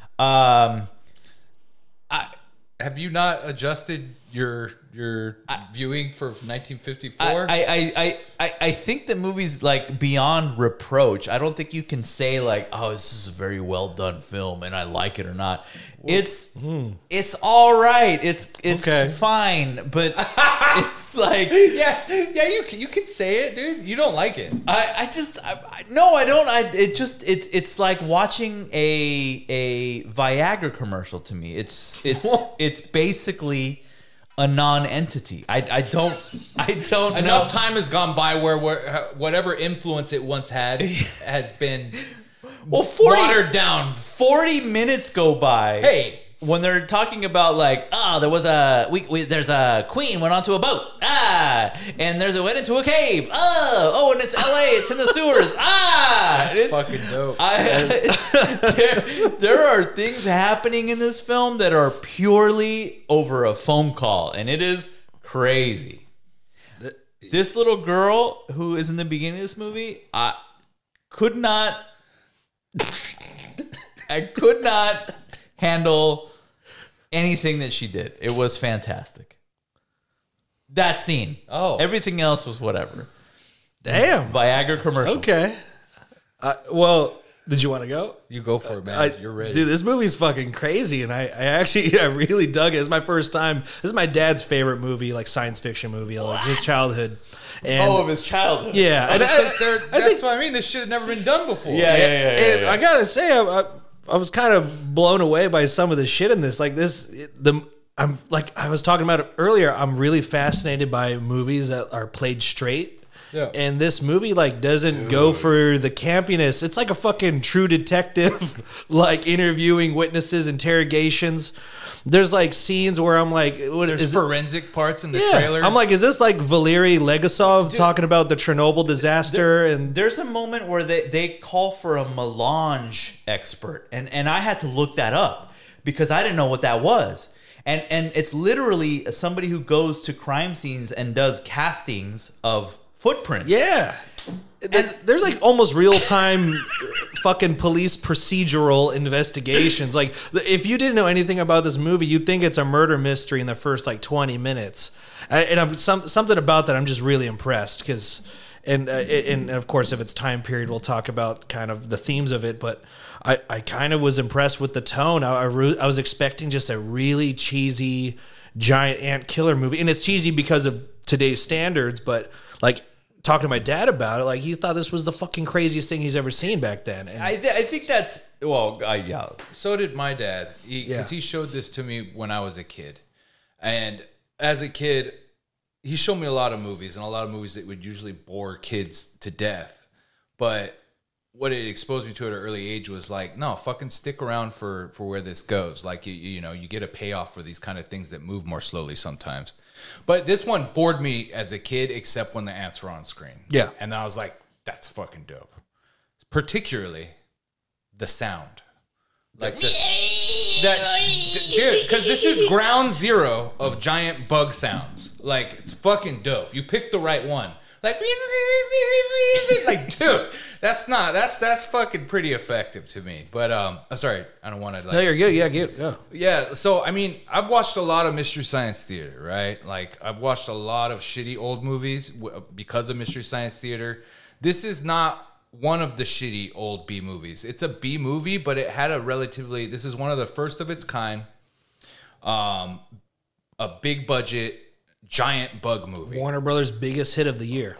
Speaker 3: Have you not adjusted your viewing for 1954?
Speaker 4: I think the movie's like beyond reproach. I don't think you can say like, "Oh, this is a very well done film and I like it or not." It's all right. It's
Speaker 5: Okay.
Speaker 4: fine, but it's like
Speaker 3: yeah, you can say it, dude. You don't like it.
Speaker 4: No, I don't. It's like watching a Viagra commercial to me. It's basically a non-entity. I don't know.
Speaker 3: Enough time has gone by where whatever influence it once had has been watered down.
Speaker 4: 40 minutes go by.
Speaker 3: Hey.
Speaker 4: When they're talking about like, there was there's a queen went onto a boat, and went into a cave, and it's LA, it's in the sewers,
Speaker 3: That's fucking dope.
Speaker 4: There are things happening in this film that are purely over a phone call, and it is crazy. This little girl who is in the beginning of this movie, I could not handle anything that she did. It was fantastic. That scene.
Speaker 3: Oh.
Speaker 4: Everything else was whatever.
Speaker 5: Damn.
Speaker 4: Viagra commercial.
Speaker 5: Okay. Well, did you want to go?
Speaker 3: You go for it, man. You're ready.
Speaker 5: Dude, this movie's fucking crazy, and I really dug it. It's my first time. This is my dad's favorite movie, like science fiction movie, like his childhood. And
Speaker 4: of his childhood.
Speaker 5: yeah, and
Speaker 3: that's what I mean. This shit had never been done before.
Speaker 5: And I gotta say, I was kind of blown away by some of the shit in this. Like I'm like I was talking about it earlier. I'm really fascinated by movies that are played straight.
Speaker 3: Yeah.
Speaker 5: And this movie like doesn't go for the campiness. It's like a fucking True Detective, like interviewing witnesses, interrogations. There's like scenes where I'm like, what
Speaker 3: There's
Speaker 5: is
Speaker 3: forensic parts in the trailer.
Speaker 5: I'm like, is this like Valery Legasov talking about the Chernobyl disaster? And
Speaker 4: there's a moment where they call for a melange expert, and I had to look that up because I didn't know what that was. And it's literally somebody who goes to crime scenes and does castings of footprints.
Speaker 5: yeah. And there's like almost real time fucking police procedural investigations. Like if you didn't know anything about this movie, you'd think it's a murder mystery in the first like 20 minutes. And I'm something about that. I'm just really impressed because, and of course, if it's time period, we'll talk about kind of the themes of it. But I kind of was impressed with the tone. I was expecting just a really cheesy giant ant killer movie, and it's cheesy because of today's standards. But like, talking to my dad about it, like he thought this was the fucking craziest thing he's ever seen back then. And
Speaker 4: I think that's yeah.
Speaker 3: So did my dad, because he showed this to me when I was a kid, and as a kid, he showed me a lot of movies, and a lot of movies that would usually bore kids to death. But what it exposed me to at an early age was like, no, fucking stick around for where this goes. Like you know, you get a payoff for these kind of things that move more slowly sometimes. But this one bored me as a kid, except when the ants were on screen.
Speaker 5: Yeah.
Speaker 3: And I was like, that's fucking dope. Particularly the sound. Like dude, because this is ground zero of giant bug sounds. Like, it's fucking dope. You picked the right one. Like, dude, that's fucking pretty effective to me. But sorry, I don't want to. Like,
Speaker 5: no, you're good. Yeah.
Speaker 3: yeah. So I mean, I've watched a lot of Mystery Science Theater, right? Like, I've watched a lot of shitty old movies because of Mystery Science Theater. This is not one of the shitty old B movies. It's a B movie, but it had a relatively. This is one of the first of its kind. A big budget. Giant bug movie.
Speaker 5: Warner Brothers' biggest hit of the year.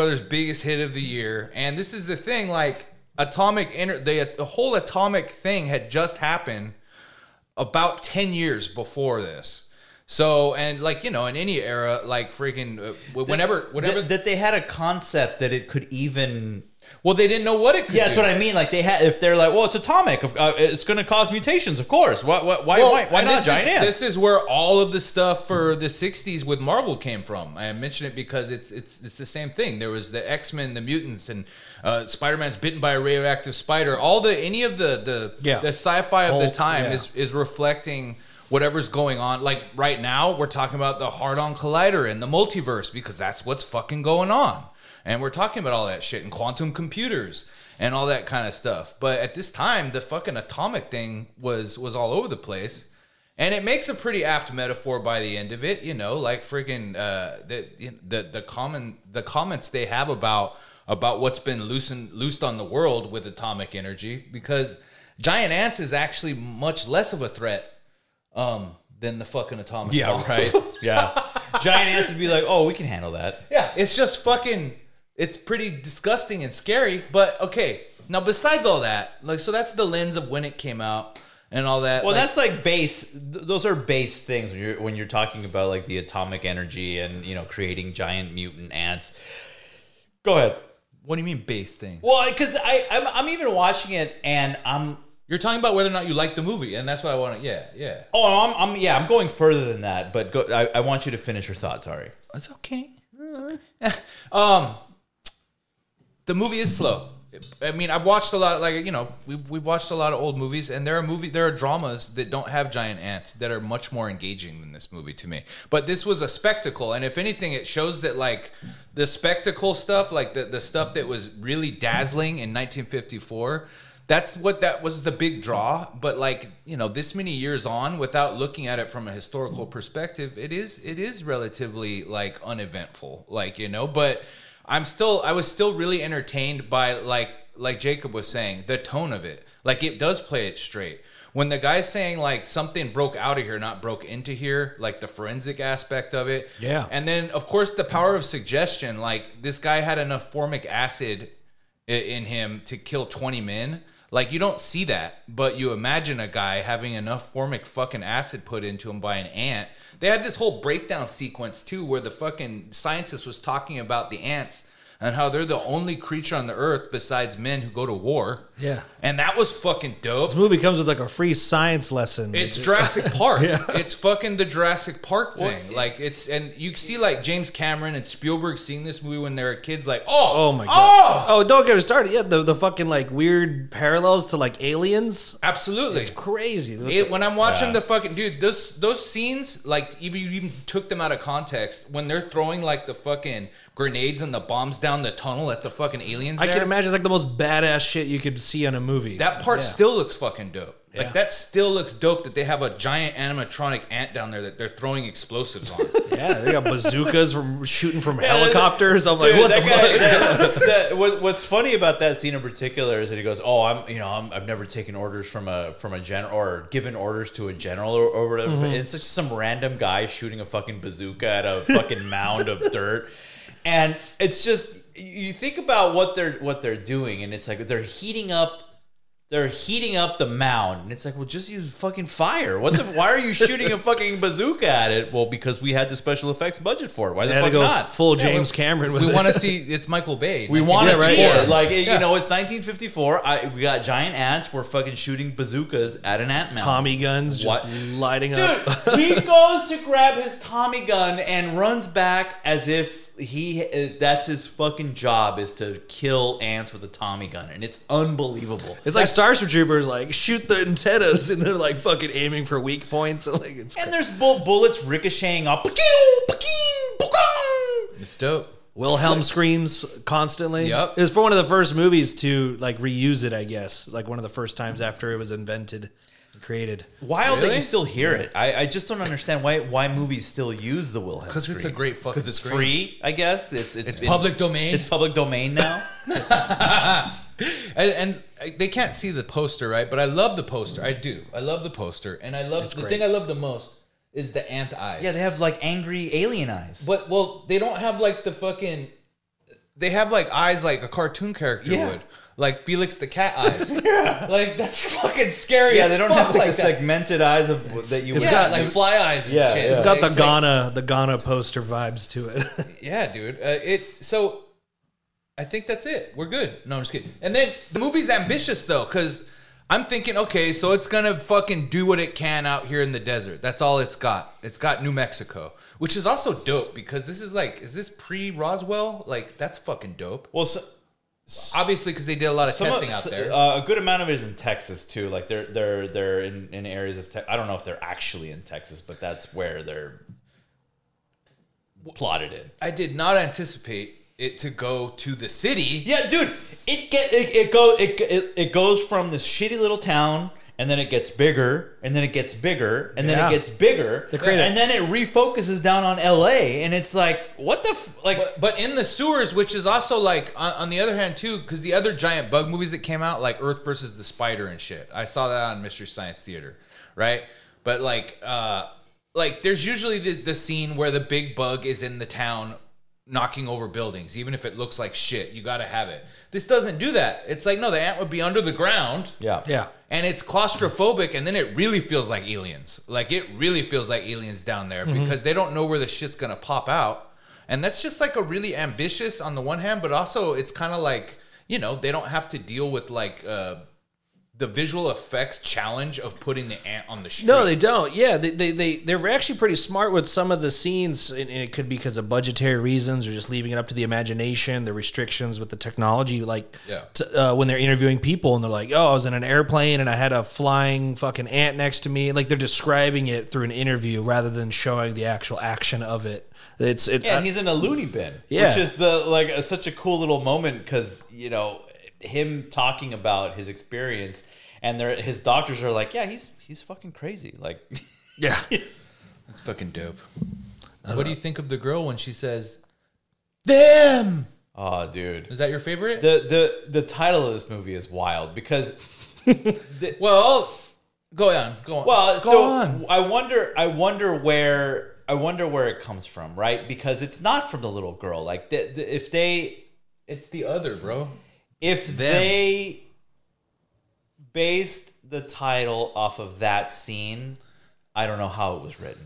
Speaker 3: And this is the thing, like, the whole atomic thing had just happened about 10 years before this. So, and like, you know, in any era, like freaking whenever
Speaker 4: that they had a concept that it could even.
Speaker 3: Well, they didn't know what it could do.
Speaker 4: That's what I mean. Like if they're like, well, it's atomic, it's going to cause mutations, of course. Why not giant ants?
Speaker 3: This is where all of the stuff for the 60s with Marvel came from. I mention it because it's the same thing. There was the X-Men, the mutants, and Spider-Man's bitten by a radioactive spider. Any of the sci-fi of the time is reflecting whatever's going on. Like right now, we're talking about the Hadron Collider and the multiverse because that's what's fucking going on. And we're talking about all that shit and quantum computers and all that kind of stuff. But at this time, the fucking atomic thing was all over the place. And it makes a pretty apt metaphor by the end of it, you know, like freaking the comments they have about what's been loosed on the world with atomic energy, because giant ants is actually much less of a threat than the fucking atomic bomb.
Speaker 4: Right. Yeah. Giant ants would be like, oh, we can handle that.
Speaker 3: Yeah, it's just fucking. It's pretty disgusting and scary, but okay. Now, besides all that, like, so that's the lens of when it came out. and all that.
Speaker 4: Well,
Speaker 3: like,
Speaker 4: that's like base. Those are base things when you're talking about like the atomic energy and creating giant mutant ants. Go ahead.
Speaker 3: what do you mean base thing?
Speaker 4: Well, because I'm even watching it and
Speaker 3: You're talking about whether or not you like the movie, and that's what I want to. Yeah.
Speaker 4: I'm going further than that. But I want you to finish your thought. Sorry.
Speaker 3: It's okay. The movie is slow. I mean, I've watched a lot. We've watched a lot of old movies, and there are dramas that don't have giant ants that are much more engaging than this movie to me. But this was a spectacle, and if anything, it shows that like the spectacle stuff, like the stuff that was really dazzling in 1954. That was the big draw. But this many years on, without looking at it from a historical perspective, it is relatively like uneventful. But I was still really entertained by like Jacob was saying, the tone of it. Like it does play it straight. When the guy's saying like something broke out of here, not broke into here, like the forensic aspect of it.
Speaker 5: Yeah.
Speaker 3: And then of course the power of suggestion. Like this guy had enough formic acid in him to kill 20 men. Like you don't see that, but you imagine a guy having enough formic fucking acid put into him by an ant. They had this whole breakdown sequence too, where the fucking scientist was talking about the ants and how they're the only creature on the earth besides men who go to war.
Speaker 5: Yeah.
Speaker 3: And that was fucking dope.
Speaker 5: This movie comes with like a free science lesson.
Speaker 3: It's Jurassic Park.
Speaker 5: Yeah.
Speaker 3: It's fucking the Jurassic Park thing. And you see like James Cameron and Spielberg seeing this movie when they were kids, like,
Speaker 5: Oh my god! Oh, don't get me started. Yeah, the fucking like weird parallels to like aliens.
Speaker 3: Absolutely.
Speaker 5: It's crazy.
Speaker 3: When I'm watching the fucking dude, those scenes, like you even took them out of context when they're throwing like the fucking grenades and the bombs down the tunnel at the fucking aliens.
Speaker 5: I can imagine it's like the most badass shit you could see on a movie.
Speaker 3: That part still looks fucking dope. Like
Speaker 5: Yeah.
Speaker 3: that still looks dope that they have a giant animatronic ant down there that they're throwing explosives on.
Speaker 5: Yeah, they got bazookas from shooting from helicopters. I'm like,
Speaker 4: Dude,
Speaker 5: what the fuck?
Speaker 4: What's funny about that scene in particular is that he goes, "Oh, I've never taken orders from a general or given orders to a general or whatever."
Speaker 5: Mm-hmm.
Speaker 4: It's just some random guy shooting a fucking bazooka at a fucking mound of dirt, and it's just you think about what they're doing, and it's like they're heating up the mound, and it's like, well, just use fucking fire. Why are you shooting a fucking bazooka at it? Well, because we had the special effects budget for it. Why the
Speaker 5: They had to
Speaker 4: fuck
Speaker 5: go
Speaker 4: not?
Speaker 5: full James Cameron with
Speaker 3: We
Speaker 5: it.
Speaker 3: want to see it's Michael Bay.
Speaker 4: We want to see it. Like,
Speaker 3: Yeah.
Speaker 4: it's 1954. We got giant ants. We're fucking shooting bazookas at an ant mound.
Speaker 5: Tommy guns just lighting up.
Speaker 4: Dude, he goes to grab his Tommy gun and runs back as if that's his fucking job is to kill ants with a Tommy gun, and it's unbelievable.
Speaker 5: It's like Starship Troopers, like shoot the antennas, and they're like fucking aiming for weak points. Like
Speaker 4: And there's bullets ricocheting up.
Speaker 3: It's dope.
Speaker 5: Wilhelm screams constantly.
Speaker 3: Yep.
Speaker 5: It was for one of the first movies to like reuse it, I guess. Like one of the first times after it was invented and created.
Speaker 4: Wild that
Speaker 3: Really?
Speaker 4: you still hear it. I just don't understand why movies still use the Wilhelm.
Speaker 3: 'Cause it's a great fucking
Speaker 4: Because it's
Speaker 3: scream.
Speaker 4: free, I guess. It's
Speaker 3: Public domain.
Speaker 4: It's public domain now.
Speaker 3: and they can't see the poster, right? But I love the poster. I do. I love the poster, and I love the thing I love the most is the ant eyes.
Speaker 4: Yeah, they have like angry alien eyes.
Speaker 3: But they don't have like the fucking. They have like eyes like a cartoon character
Speaker 4: Yeah.
Speaker 3: would, like Felix the Cat eyes. Yeah, like that's fucking scary.
Speaker 4: Yeah,
Speaker 3: as
Speaker 4: they don't
Speaker 3: fuck
Speaker 4: have like the
Speaker 3: that.
Speaker 4: segmented eyes of that you.
Speaker 3: It's
Speaker 4: would
Speaker 3: got like fly eyes and
Speaker 4: Yeah,
Speaker 3: shit.
Speaker 4: yeah.
Speaker 5: It's got the
Speaker 3: like-
Speaker 5: the Ghana poster vibes to it.
Speaker 3: Yeah, dude. So I think that's it. We're good. No, I'm just kidding. And then the movie's ambitious though, because I'm thinking, okay, so it's gonna fucking do what it can out here in the desert. That's all it's got. It's got New Mexico, which is also dope because this is like, is this pre-Roswell? Like that's fucking dope.
Speaker 4: Well,
Speaker 3: Obviously, because they did a lot of testing out there.
Speaker 4: A good amount of it is in Texas too. Like they're in areas of I don't know if they're actually in Texas, but that's where they're plotted in.
Speaker 3: I did not anticipate it to go to the city.
Speaker 4: Yeah, dude, it goes from this shitty little town, and then it gets bigger, and then it gets bigger, and then
Speaker 5: Yeah.
Speaker 4: it gets bigger,
Speaker 5: They create
Speaker 4: and then it refocuses down on LA, and it's like, what the
Speaker 3: But in the sewers, which is also like on the other hand too, because the other giant bug movies that came out, like Earth versus the Spider and shit, I saw that on Mystery Science Theater, right? But like there's usually the scene where the big bug is in the town knocking over buildings, even if it looks like shit. You got to have it. This doesn't do that. It's like, no, the ant would be under the ground.
Speaker 4: Yeah.
Speaker 5: Yeah.
Speaker 3: And it's claustrophobic, and then it really feels like aliens. Like, it really feels like aliens down there because they don't know where the shit's going to pop out. And that's just like a really ambitious on the one hand, but also it's kind of like, you know, they don't have to deal with like the visual effects challenge of putting the ant on the street.
Speaker 5: No, they don't. Yeah, they're actually pretty smart with some of the scenes, and it could be because of budgetary reasons or just leaving it up to the imagination, the restrictions with the technology. Like, when they're interviewing people and they're like, "Oh, I was in an airplane and I had a flying fucking ant next to me." Like, they're describing it through an interview rather than showing the actual action of it.
Speaker 4: And he's in a loony bin,
Speaker 5: Yeah.
Speaker 4: which is such a cool little moment because, you know, him talking about his experience, and his doctors are like, yeah, he's fucking crazy. Like,
Speaker 5: yeah.
Speaker 3: That's fucking dope. What do you think of the girl when she says, "Them"?
Speaker 4: oh, dude,
Speaker 3: Is that your favorite?
Speaker 4: the title of this movie is wild because,
Speaker 3: Well, go on.
Speaker 4: well,
Speaker 3: Go
Speaker 4: so
Speaker 3: on.
Speaker 4: I wonder where it comes from, right? Because it's not from the little girl. Like, it's
Speaker 3: the other, bro.
Speaker 4: if
Speaker 3: them.
Speaker 4: they based the title off of that scene, I don't know how it was written.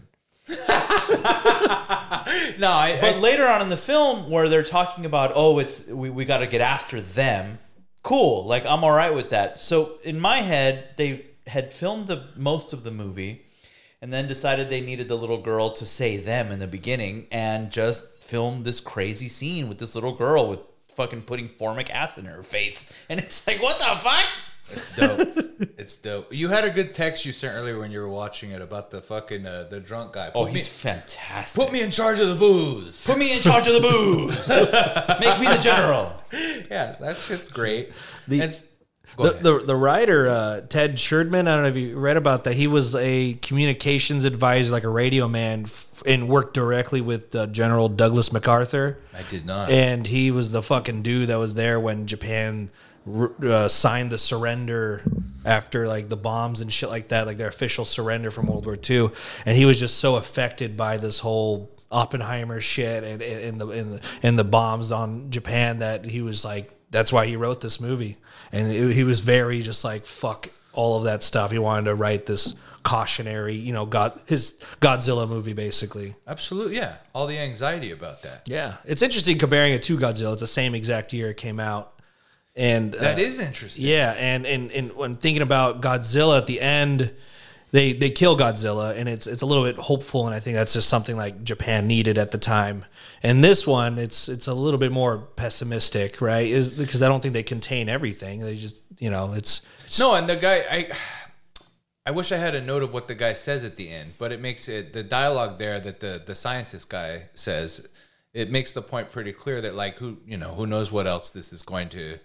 Speaker 3: No,
Speaker 4: But later on in the film, where they're talking about, oh, we got to get after them. Cool, like I'm all right with that. So in my head, they had filmed most of the movie, and then decided they needed the little girl to say them in the beginning, and just filmed this crazy scene with this little girl with fucking putting formic acid in her face, and it's like, what the fuck?
Speaker 3: It's dope. It's dope. You had a good text you sent earlier when you were watching it about the fucking the drunk guy.
Speaker 4: Oh, he's fantastic.
Speaker 3: Put me in charge of the booze.
Speaker 4: Put me in charge of the booze. Make me the general.
Speaker 3: Yeah, that shit's great.
Speaker 5: The-
Speaker 3: It's, go ahead.
Speaker 5: The writer, Ted Sherdman, I don't know if you read about that. He was a communications advisor, like a radio man, and worked directly with General Douglas MacArthur.
Speaker 3: I did not.
Speaker 5: And he was the fucking dude that was there when Japan signed the surrender after like the bombs and shit like that, like their official surrender from World War II. And he was just so affected by this whole Oppenheimer shit and the bombs on Japan that he was like, that's why he wrote this movie. And he was very just like, fuck all of that stuff. He wanted to write this cautionary, his Godzilla movie, basically.
Speaker 3: Absolutely, yeah. All the anxiety about that.
Speaker 5: Yeah. It's interesting comparing it to Godzilla. It's the same exact year it came out. And
Speaker 3: That is interesting.
Speaker 5: yeah, and when thinking about Godzilla at the end, they kill Godzilla, and it's a little bit hopeful, and I think that's just something like Japan needed at the time. And this one, it's a little bit more pessimistic, right? Is because I don't think they contain everything. They just it's
Speaker 3: No, and the guy, I wish I had a note of what the guy says at the end, but it makes it, the dialogue there that the scientist guy says, it makes the point pretty clear that like who knows what else this is going to.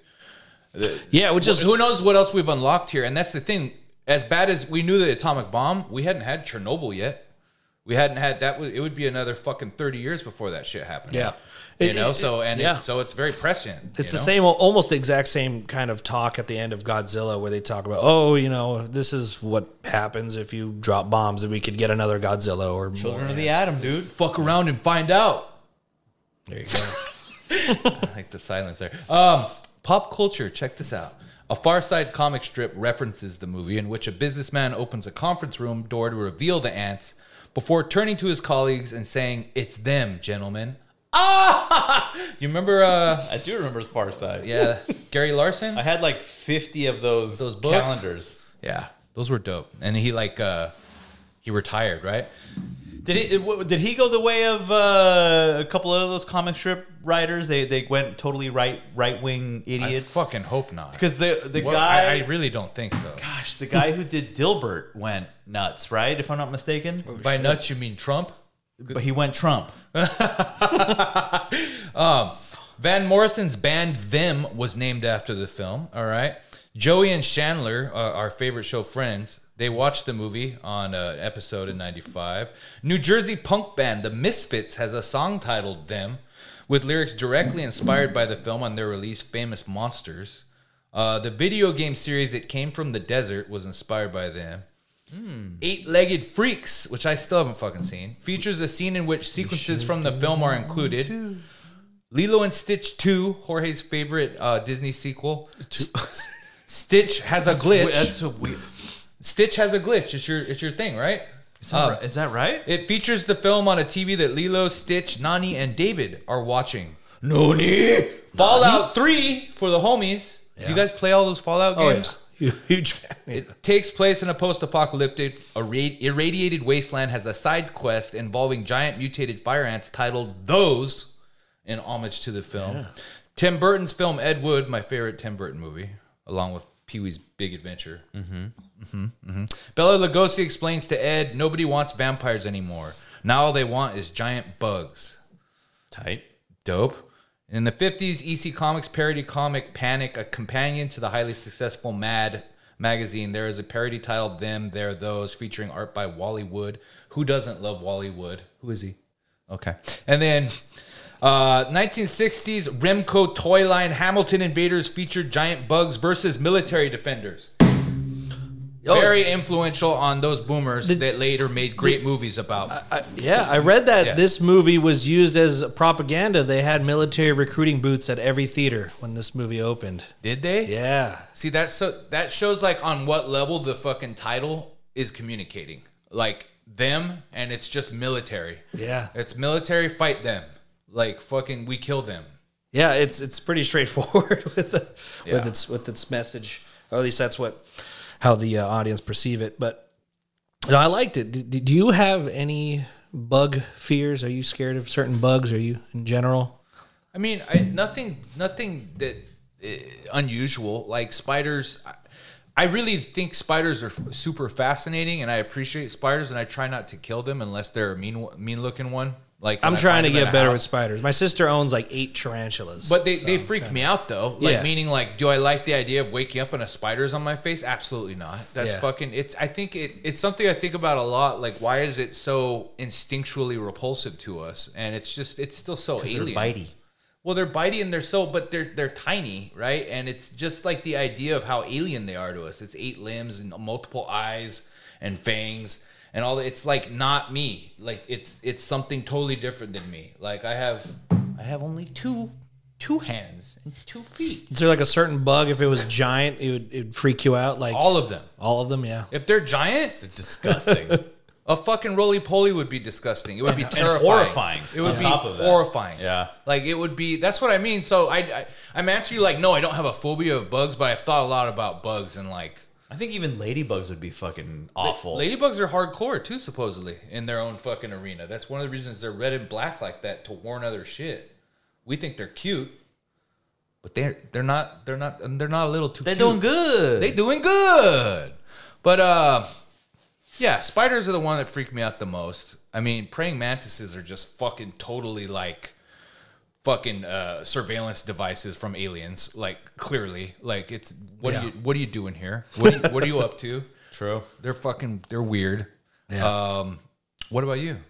Speaker 5: which is
Speaker 3: Who knows what else we've unlocked here? And that's the thing. As bad as we knew the atomic bomb, we hadn't had Chernobyl yet. We hadn't had that. It would be another fucking 30 years before that shit happened.
Speaker 5: Yeah.
Speaker 3: It's very prescient.
Speaker 5: It's the same, almost the exact same kind of talk at the end of Godzilla where they talk about, this is what happens if you drop bombs and we could get another Godzilla or
Speaker 4: Children
Speaker 5: more.
Speaker 4: of the Atom, dude.
Speaker 3: Fuck around and find out.
Speaker 5: There you go.
Speaker 3: I like the silence there. Pop culture, check this out. A Far Side comic strip references the movie in which a businessman opens a conference room door to reveal the ants before turning to his colleagues and saying, "It's them, gentlemen." Ah! You remember,
Speaker 4: I do remember Far Side.
Speaker 3: yeah, Gary Larson?
Speaker 4: I had like 50 of those
Speaker 3: books?
Speaker 4: calendars.
Speaker 3: Yeah, those were dope. And he he retired, right?
Speaker 4: Did he go the way of a couple of those comic strip writers? They went totally right wing idiots.
Speaker 3: I fucking hope not.
Speaker 4: Because the
Speaker 3: Well,
Speaker 4: guy,
Speaker 3: I really don't think so.
Speaker 4: gosh, the guy who did Dilbert went nuts, right? If I'm not mistaken.
Speaker 3: By nuts, you mean Trump?
Speaker 4: But he went Trump.
Speaker 3: Van Morrison's band Them was named after the film. All right. Joey and Chandler, our favorite show Friends, they watched the movie on an episode in 95. New Jersey punk band The Misfits has a song titled Them, with lyrics directly inspired by the film on their release Famous Monsters. The video game series It Came From the Desert was inspired by them. Eight-Legged Freaks, which I still haven't fucking seen, features a scene in which sequences from the film are included. Lilo and Stitch 2, Jorge's favorite Disney sequel. Stitch has a glitch.
Speaker 4: That's so weird.
Speaker 3: Stitch has a glitch. It's your thing, right?
Speaker 4: Is that right?
Speaker 3: It features the film on a TV that Lilo, Stitch, Nani, and David are watching. Nani? Fallout 3 for the homies. You guys play all those Fallout games?
Speaker 5: Huge fan.
Speaker 3: It takes place in a post-apocalyptic, irradiated wasteland, has a side quest involving giant mutated fire ants titled Those, in homage to the film. Yeah. Tim Burton's film Ed Wood, my favorite Tim Burton movie, along with Pee-wee's Big Adventure. Bela Lugosi explains to Ed, nobody wants vampires anymore. Now all they want is giant bugs.
Speaker 4: Tight.
Speaker 3: Dope. In the 50s, EC Comics parody comic Panic, a companion to the highly successful Mad magazine. There is a parody titled Them, They're Those, featuring art by Wally Wood. Who doesn't love Wally Wood? Who is he? Okay. And then 1960s Remco toy line Hamilton Invaders featured giant bugs versus military defenders. Very influential on those boomers that later made great movies about.
Speaker 5: I read that this movie was used as propaganda. They had military recruiting booths at every theater when this movie opened.
Speaker 3: Did they?
Speaker 5: Yeah.
Speaker 3: See, that shows like on what level the fucking title is communicating. Like them, and it's just military.
Speaker 5: Yeah.
Speaker 3: It's military, fight them. Like fucking we kill them.
Speaker 5: Yeah, it's pretty straightforward with its message. Or at least that's how the audience perceive it. But I liked it. Do you have any bug fears? Are you scared of certain bugs? Are you in general?
Speaker 3: I mean, nothing that unusual. Like spiders, I really think spiders are super fascinating, and I appreciate spiders, and I try not to kill them unless they're a mean looking one. Like
Speaker 5: I'm trying to get better with spiders. My sister owns like 8 tarantulas.
Speaker 3: But they freak me out though. Like meaning like, do I like the idea of waking up and a spider's on my face? Absolutely not. That's fucking I think it's something I think about a lot. Like why is it so instinctually repulsive to us? And it's still so alien.
Speaker 4: They're bitey.
Speaker 3: Well, they're bitey and they're tiny, right? And it's just like the idea of how alien they are to us. It's 8 limbs and multiple eyes and fangs. And all that, it's like not me. Like it's something totally different than me. Like I have only two hands and 2 feet.
Speaker 5: Is there like a certain bug? If it was giant, it would freak you out. Like
Speaker 3: all of them.
Speaker 5: All of them, yeah.
Speaker 3: If they're giant, they're disgusting. A fucking roly-poly would be disgusting. It would be terrifying.
Speaker 4: And horrifying.
Speaker 3: It would be horrifying.
Speaker 4: Yeah.
Speaker 3: Like it would be. That's what I mean. So I'm answering you like, no, I don't have a phobia of bugs, but I've thought a lot about bugs and like.
Speaker 4: I think even ladybugs would be fucking awful.
Speaker 3: Ladybugs are hardcore too, supposedly, in their own fucking arena. That's one of the reasons they're red and black like that, to warn other shit. We think they're cute, but they're not a little too
Speaker 4: They're
Speaker 3: cute.
Speaker 4: doing good.
Speaker 3: They doing good. But yeah, spiders are the one that freak me out the most. I mean, praying mantises are just fucking totally like fucking surveillance devices from aliens, like clearly, like it's what are you doing here? What are you up to?
Speaker 4: True.
Speaker 3: They're weird. Yeah. What about you?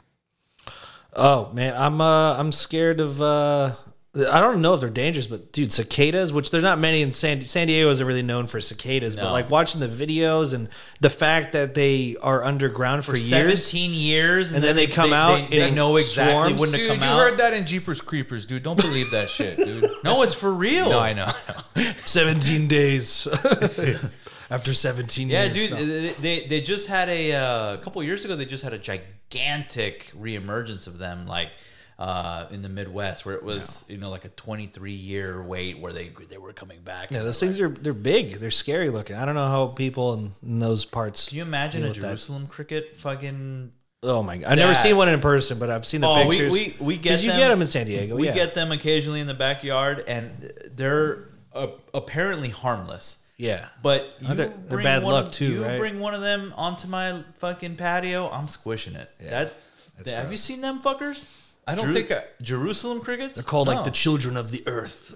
Speaker 5: Oh man, I'm scared of. I don't know if they're dangerous, but dude, cicadas, which there's not many in San Diego isn't really known for cicadas, but like watching the videos and the fact that they are underground for years,
Speaker 4: 17 years,
Speaker 5: and then they come out
Speaker 4: they
Speaker 5: in
Speaker 4: know exactly
Speaker 5: swarms.
Speaker 4: when to
Speaker 3: Dude,
Speaker 4: come
Speaker 3: you
Speaker 4: out.
Speaker 3: heard that in Jeepers Creepers, dude. Don't believe that shit, dude.
Speaker 4: No, it's for real.
Speaker 3: No, I know.
Speaker 5: 17 days after 17
Speaker 4: Yeah,
Speaker 5: years.
Speaker 4: dude, they just had a couple years ago. They just had a gigantic reemergence of them, like in the Midwest, where it was like a 23-year wait where they were coming back.
Speaker 5: Yeah, those things they're big. They're scary looking. I don't know how people in those parts.
Speaker 4: Can you imagine a Jerusalem cricket fucking?
Speaker 5: Oh my god! I've never seen one in person, but I've seen the pictures.
Speaker 4: We get them.
Speaker 5: You get them in San Diego.
Speaker 4: We get them occasionally in the backyard, and they're apparently harmless.
Speaker 5: Yeah,
Speaker 4: but
Speaker 5: they're bad luck too.
Speaker 4: You
Speaker 5: right?
Speaker 4: bring one of them onto my fucking patio, I'm squishing it.
Speaker 5: Yeah,
Speaker 4: have you seen them fuckers?
Speaker 3: I don't think
Speaker 4: Jerusalem crickets.
Speaker 5: They're called like the children of the earth.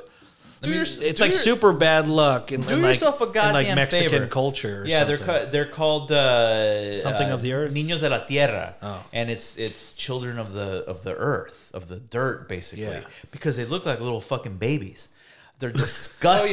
Speaker 5: It's like
Speaker 3: your,
Speaker 5: super bad luck and
Speaker 4: do
Speaker 5: like,
Speaker 4: yourself a goddamn
Speaker 5: like Mexican
Speaker 4: favor.
Speaker 5: culture. Or
Speaker 4: Yeah,
Speaker 5: something.
Speaker 4: they're called
Speaker 5: something of the earth.
Speaker 4: Niños de la tierra,
Speaker 5: Oh.
Speaker 4: and it's children of the earth, of the dirt, basically,
Speaker 5: Yeah.
Speaker 4: because they look like little fucking babies. They're disgusting.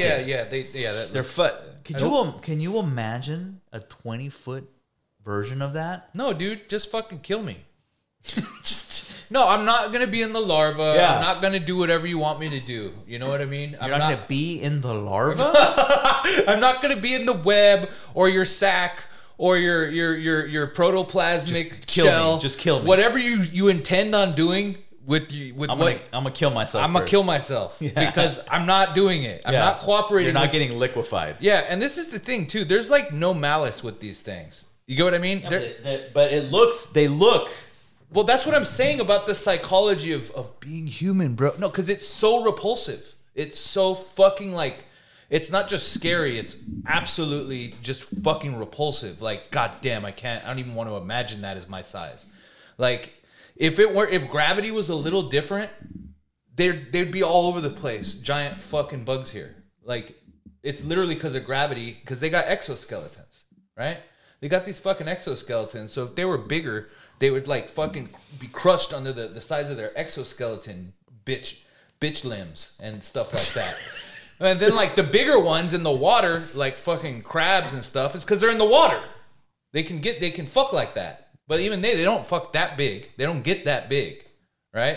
Speaker 4: Can you imagine a 20-foot version of that?
Speaker 3: No, dude, just fucking kill me. No, I'm not gonna be in the larva.
Speaker 4: Yeah.
Speaker 3: I'm not gonna do whatever you want me to do. You know what I mean? I'm
Speaker 4: You're not going to be in the larva?
Speaker 3: I'm not gonna be in the web or your sac or your protoplasmic
Speaker 4: Just kill me.
Speaker 3: shell.
Speaker 4: Just kill me.
Speaker 3: Whatever you intend on doing with
Speaker 4: I'm
Speaker 3: what
Speaker 4: gonna kill myself.
Speaker 3: I'm gonna
Speaker 4: first.
Speaker 3: kill myself because I'm not doing it. I'm
Speaker 4: Yeah.
Speaker 3: not cooperating.
Speaker 4: You're not
Speaker 3: with-
Speaker 4: getting liquefied.
Speaker 3: Yeah, and this is the thing too. There's like no malice with these things. You get what I mean?
Speaker 4: But they look.
Speaker 3: Well, that's what I'm saying about the psychology of being human, bro. No, because it's so repulsive. It's so fucking like, it's not just scary. It's absolutely just fucking repulsive. Like, goddamn, I don't even want to imagine that as my size. Like, if gravity was a little different, they'd be all over the place. Giant fucking bugs here. Like, it's literally because of gravity, because they got exoskeletons, right? They got these fucking exoskeletons. So if they were bigger, they would like fucking be crushed under the size of their exoskeleton bitch limbs and stuff like that. And then like the bigger ones in the water, like fucking crabs and stuff, is because they're in the water. They can fuck like that. But even they don't fuck that big. They don't get that big, right?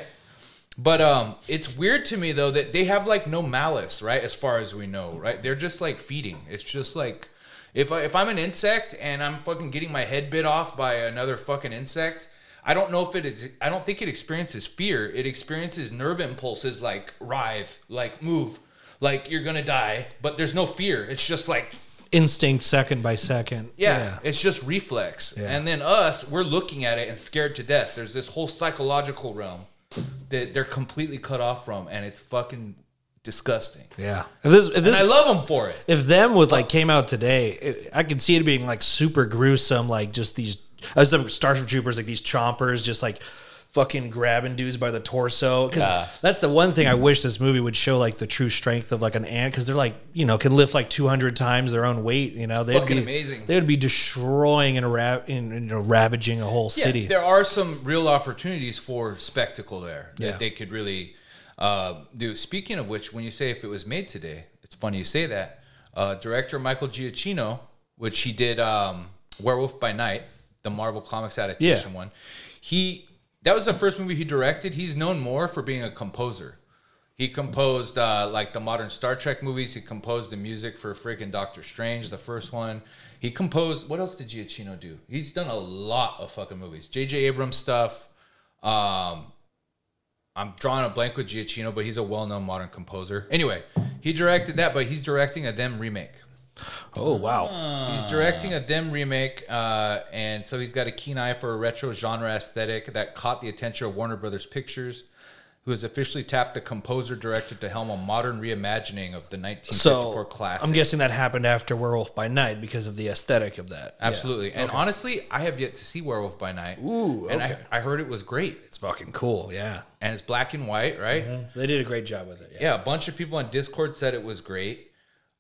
Speaker 3: But it's weird to me though that they have like no malice, right? As far as we know, right? They're just like feeding. It's just like if I'm an insect and I'm fucking getting my head bit off by another fucking insect, I don't know if it is. I don't think it experiences fear. It experiences nerve impulses like writhe, like move, like you're gonna die. But there's no fear. It's just like
Speaker 5: Instinct second by second.
Speaker 3: yeah, it's just reflex.
Speaker 5: Yeah.
Speaker 3: And then we're looking at it and scared to death. There's this whole psychological realm that they're completely cut off from, and it's fucking disgusting.
Speaker 5: Yeah. If this,
Speaker 3: And I love them for it.
Speaker 5: if them was like came out today, I could see it being like super gruesome, like just these some Starship Troopers, like these chompers, just like fucking grabbing dudes by the torso. Because that's the one thing I wish this movie would show, like the true strength of like an ant, because they're like, you know, can lift like 200 times their own weight. You know, they'd
Speaker 3: Fucking
Speaker 5: be
Speaker 3: amazing.
Speaker 5: They would be destroying and ravaging a whole city.
Speaker 3: Yeah, there are some real opportunities for spectacle there that
Speaker 5: Yeah.
Speaker 3: they could really do. Speaking of which, when you say if it was made today, it's funny you say that. Director Michael Giacchino, which he did Werewolf by Night, the Marvel Comics adaptation one. That was the first movie he directed. He's known more for being a composer. He composed like the modern Star Trek movies. He composed the music for freaking Doctor Strange, the first one. He composed, what else did Giacchino do? He's done a lot of fucking movies. J.J. Abrams stuff. I'm drawing a blank with Giacchino, but he's a well-known modern composer. Anyway, he directed that, but he's directing a Them remake.
Speaker 5: Oh, wow.
Speaker 3: He's directing a Them remake, and so he's got a keen eye for a retro genre aesthetic that caught the attention of Warner Brothers Pictures, who has officially tapped the composer-director to helm a modern reimagining of the 1954
Speaker 5: So
Speaker 3: classic.
Speaker 5: I'm guessing that happened after Werewolf by Night because of the aesthetic of that.
Speaker 3: Absolutely.
Speaker 5: Yeah.
Speaker 3: And honestly, I have yet to see Werewolf by Night.
Speaker 5: Ooh,
Speaker 3: And
Speaker 5: okay.
Speaker 3: I heard it was great.
Speaker 5: It's fucking cool. Yeah.
Speaker 3: And it's black and white, right?
Speaker 5: They did a great job with it.
Speaker 3: Yeah, a bunch of people on Discord said it was great.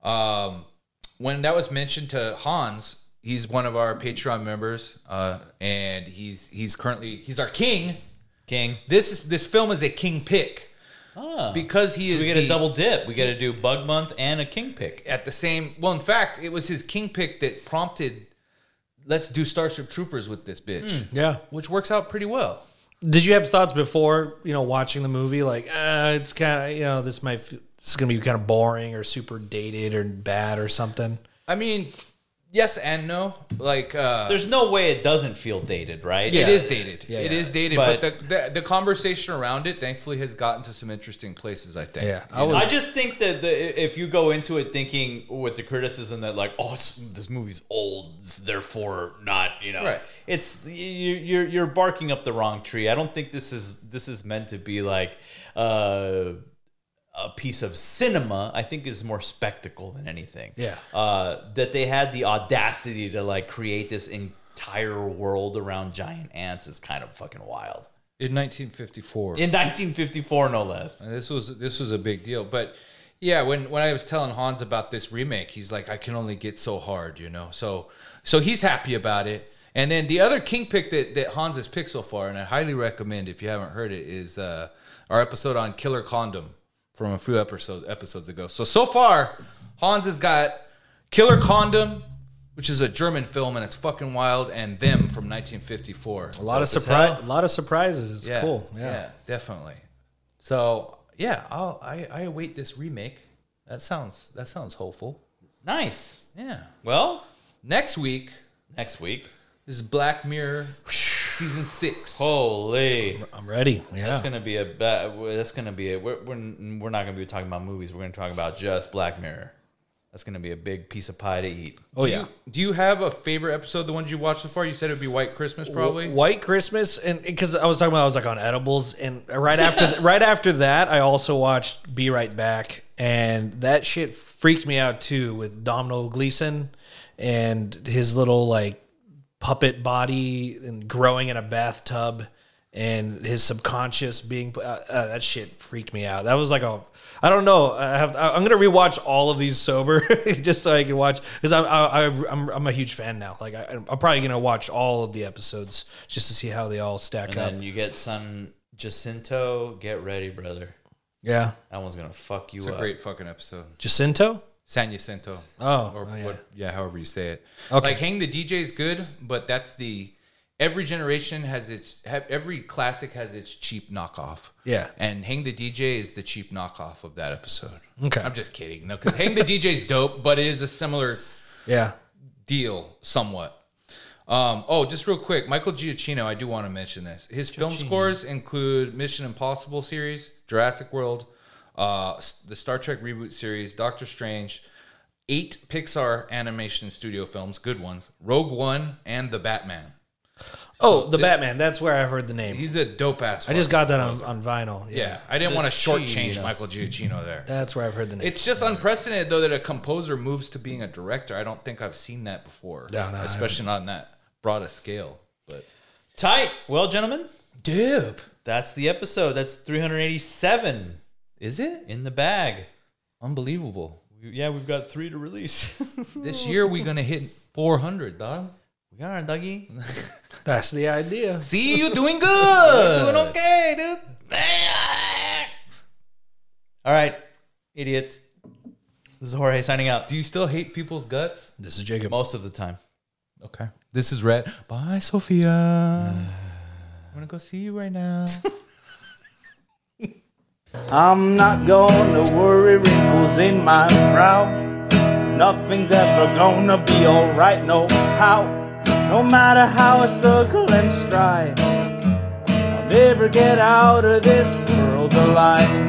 Speaker 3: When that was mentioned to Hans, he's one of our Patreon members, and he's our king. This film is a king pick because he is.
Speaker 4: We get a double dip. We got to do Bug Month and a king pick.
Speaker 3: at the same. Well, in fact, it was his king pick that prompted. Let's do Starship Troopers with this bitch.
Speaker 5: Yeah.
Speaker 3: Which works out pretty well.
Speaker 5: Did you have thoughts before, watching the movie? Like, it's kind of, this is going to be kind of boring or super dated or bad or something.
Speaker 3: I mean, yes and no. Like,
Speaker 4: There's no way it doesn't feel dated, right?
Speaker 3: it is dated.
Speaker 5: Yeah,
Speaker 3: It
Speaker 5: yeah.
Speaker 3: is dated,
Speaker 4: But-
Speaker 3: but the conversation around it, thankfully, has gotten to some interesting places. I think.
Speaker 5: Yeah.
Speaker 4: I just think that if you go into it thinking with the criticism that like, oh, this movie's old, therefore not,
Speaker 3: Right.
Speaker 4: it's you're barking up the wrong tree. I don't think this is meant to be like a piece of cinema. I think it's more spectacle than anything.
Speaker 5: Yeah.
Speaker 4: That they had the audacity to like create this entire world around giant ants is kind of fucking wild.
Speaker 3: In 1954.
Speaker 4: In 1954, no less.
Speaker 3: And this was a big deal. But yeah, when I was telling Hans about this remake, he's like, I can only get so hard, So he's happy about it. And then the other king pick that Hans has picked so far, and I highly recommend if you haven't heard it, is our episode on Killer Condom from a few episodes ago. So far, Hans has got Killer Condom, which is a German film, and it's fucking wild, and Them from 1954.
Speaker 5: A lot of
Speaker 4: Dope as hell.
Speaker 5: surprise, a lot of surprises. It's cool. Yeah.
Speaker 3: Definitely. So yeah, I await this remake. That sounds hopeful.
Speaker 4: Nice.
Speaker 3: Yeah.
Speaker 4: Well,
Speaker 3: Next week is Black Mirror season 6.
Speaker 4: holy.
Speaker 5: I'm ready. Yeah.
Speaker 4: That's gonna be a. We're not gonna be talking about movies. We're gonna talk about just Black Mirror. That's gonna be a big piece of pie to eat.
Speaker 5: Oh yeah.
Speaker 3: Do you have a favorite episode? The ones you watched so far? You said it would be White Christmas, probably.
Speaker 5: White Christmas, and because I was talking about, I was like on edibles, and right after that, I also watched Be Right Back, and that shit freaked me out too, with Domhnall Gleeson and his little like puppet body and growing in a bathtub, and his subconscious being that shit freaked me out. That was like I don't know. I'm gonna rewatch all of these sober just so I can watch, because I'm a huge fan now. Like I'm probably gonna watch all of the episodes just to see how they all stack
Speaker 4: And
Speaker 5: up.
Speaker 4: then you get San Jacinto. Get ready, brother.
Speaker 5: Yeah,
Speaker 4: That one's gonna fuck you
Speaker 3: It's
Speaker 4: up.
Speaker 3: a great fucking episode.
Speaker 5: Jacinto.
Speaker 3: San Jacinto.
Speaker 5: Yeah.
Speaker 3: However you say it.
Speaker 5: Okay.
Speaker 3: Like Hang the DJ is good, but that's every generation has every classic has its cheap knockoff.
Speaker 5: Yeah.
Speaker 3: And Hang the DJ is the cheap knockoff of that episode.
Speaker 5: Okay.
Speaker 3: I'm just kidding. No, because Hang the DJ is dope, but it is a similar
Speaker 5: Yeah.
Speaker 3: deal somewhat. Just real quick, Michael Giacchino, I do want to mention this. His film scores include Mission Impossible series, Jurassic World, the Star Trek reboot series, Doctor Strange, 8 Pixar animation studio films, good ones, Rogue One, and The Batman.
Speaker 5: Oh, the Batman. That's where I heard the name.
Speaker 3: He's a dope ass.
Speaker 5: I just got that on vinyl.
Speaker 3: Yeah, I didn't want to shortchange Michael Giacchino there.
Speaker 5: That's where I've heard the name.
Speaker 3: It's just unprecedented, though, that a composer moves to being a director. I don't think I've seen that before.
Speaker 5: No, I
Speaker 3: especially not on that broad a scale. But
Speaker 4: Tight. Well, gentlemen,
Speaker 3: dope.
Speaker 4: that's the episode. That's 387
Speaker 3: Is it?
Speaker 4: in the bag.
Speaker 3: Unbelievable.
Speaker 4: Yeah, we've got 3 to release.
Speaker 3: This year we're gonna hit 400, dog.
Speaker 4: We got our Dougie.
Speaker 5: That's the idea.
Speaker 3: See, you doing good.
Speaker 4: Doing okay, dude. All right, idiots. This is Jorge signing out.
Speaker 3: Do you still hate people's guts?
Speaker 5: This is Jacob.
Speaker 4: Most of the time.
Speaker 3: Okay. This is Rhett. Bye, Sophia. I'm gonna go see you right now.
Speaker 1: I'm not gonna worry wrinkles in my brow. Nothing's ever gonna be alright, no how. No matter how I struggle and strive, I'll never get out of this world alive.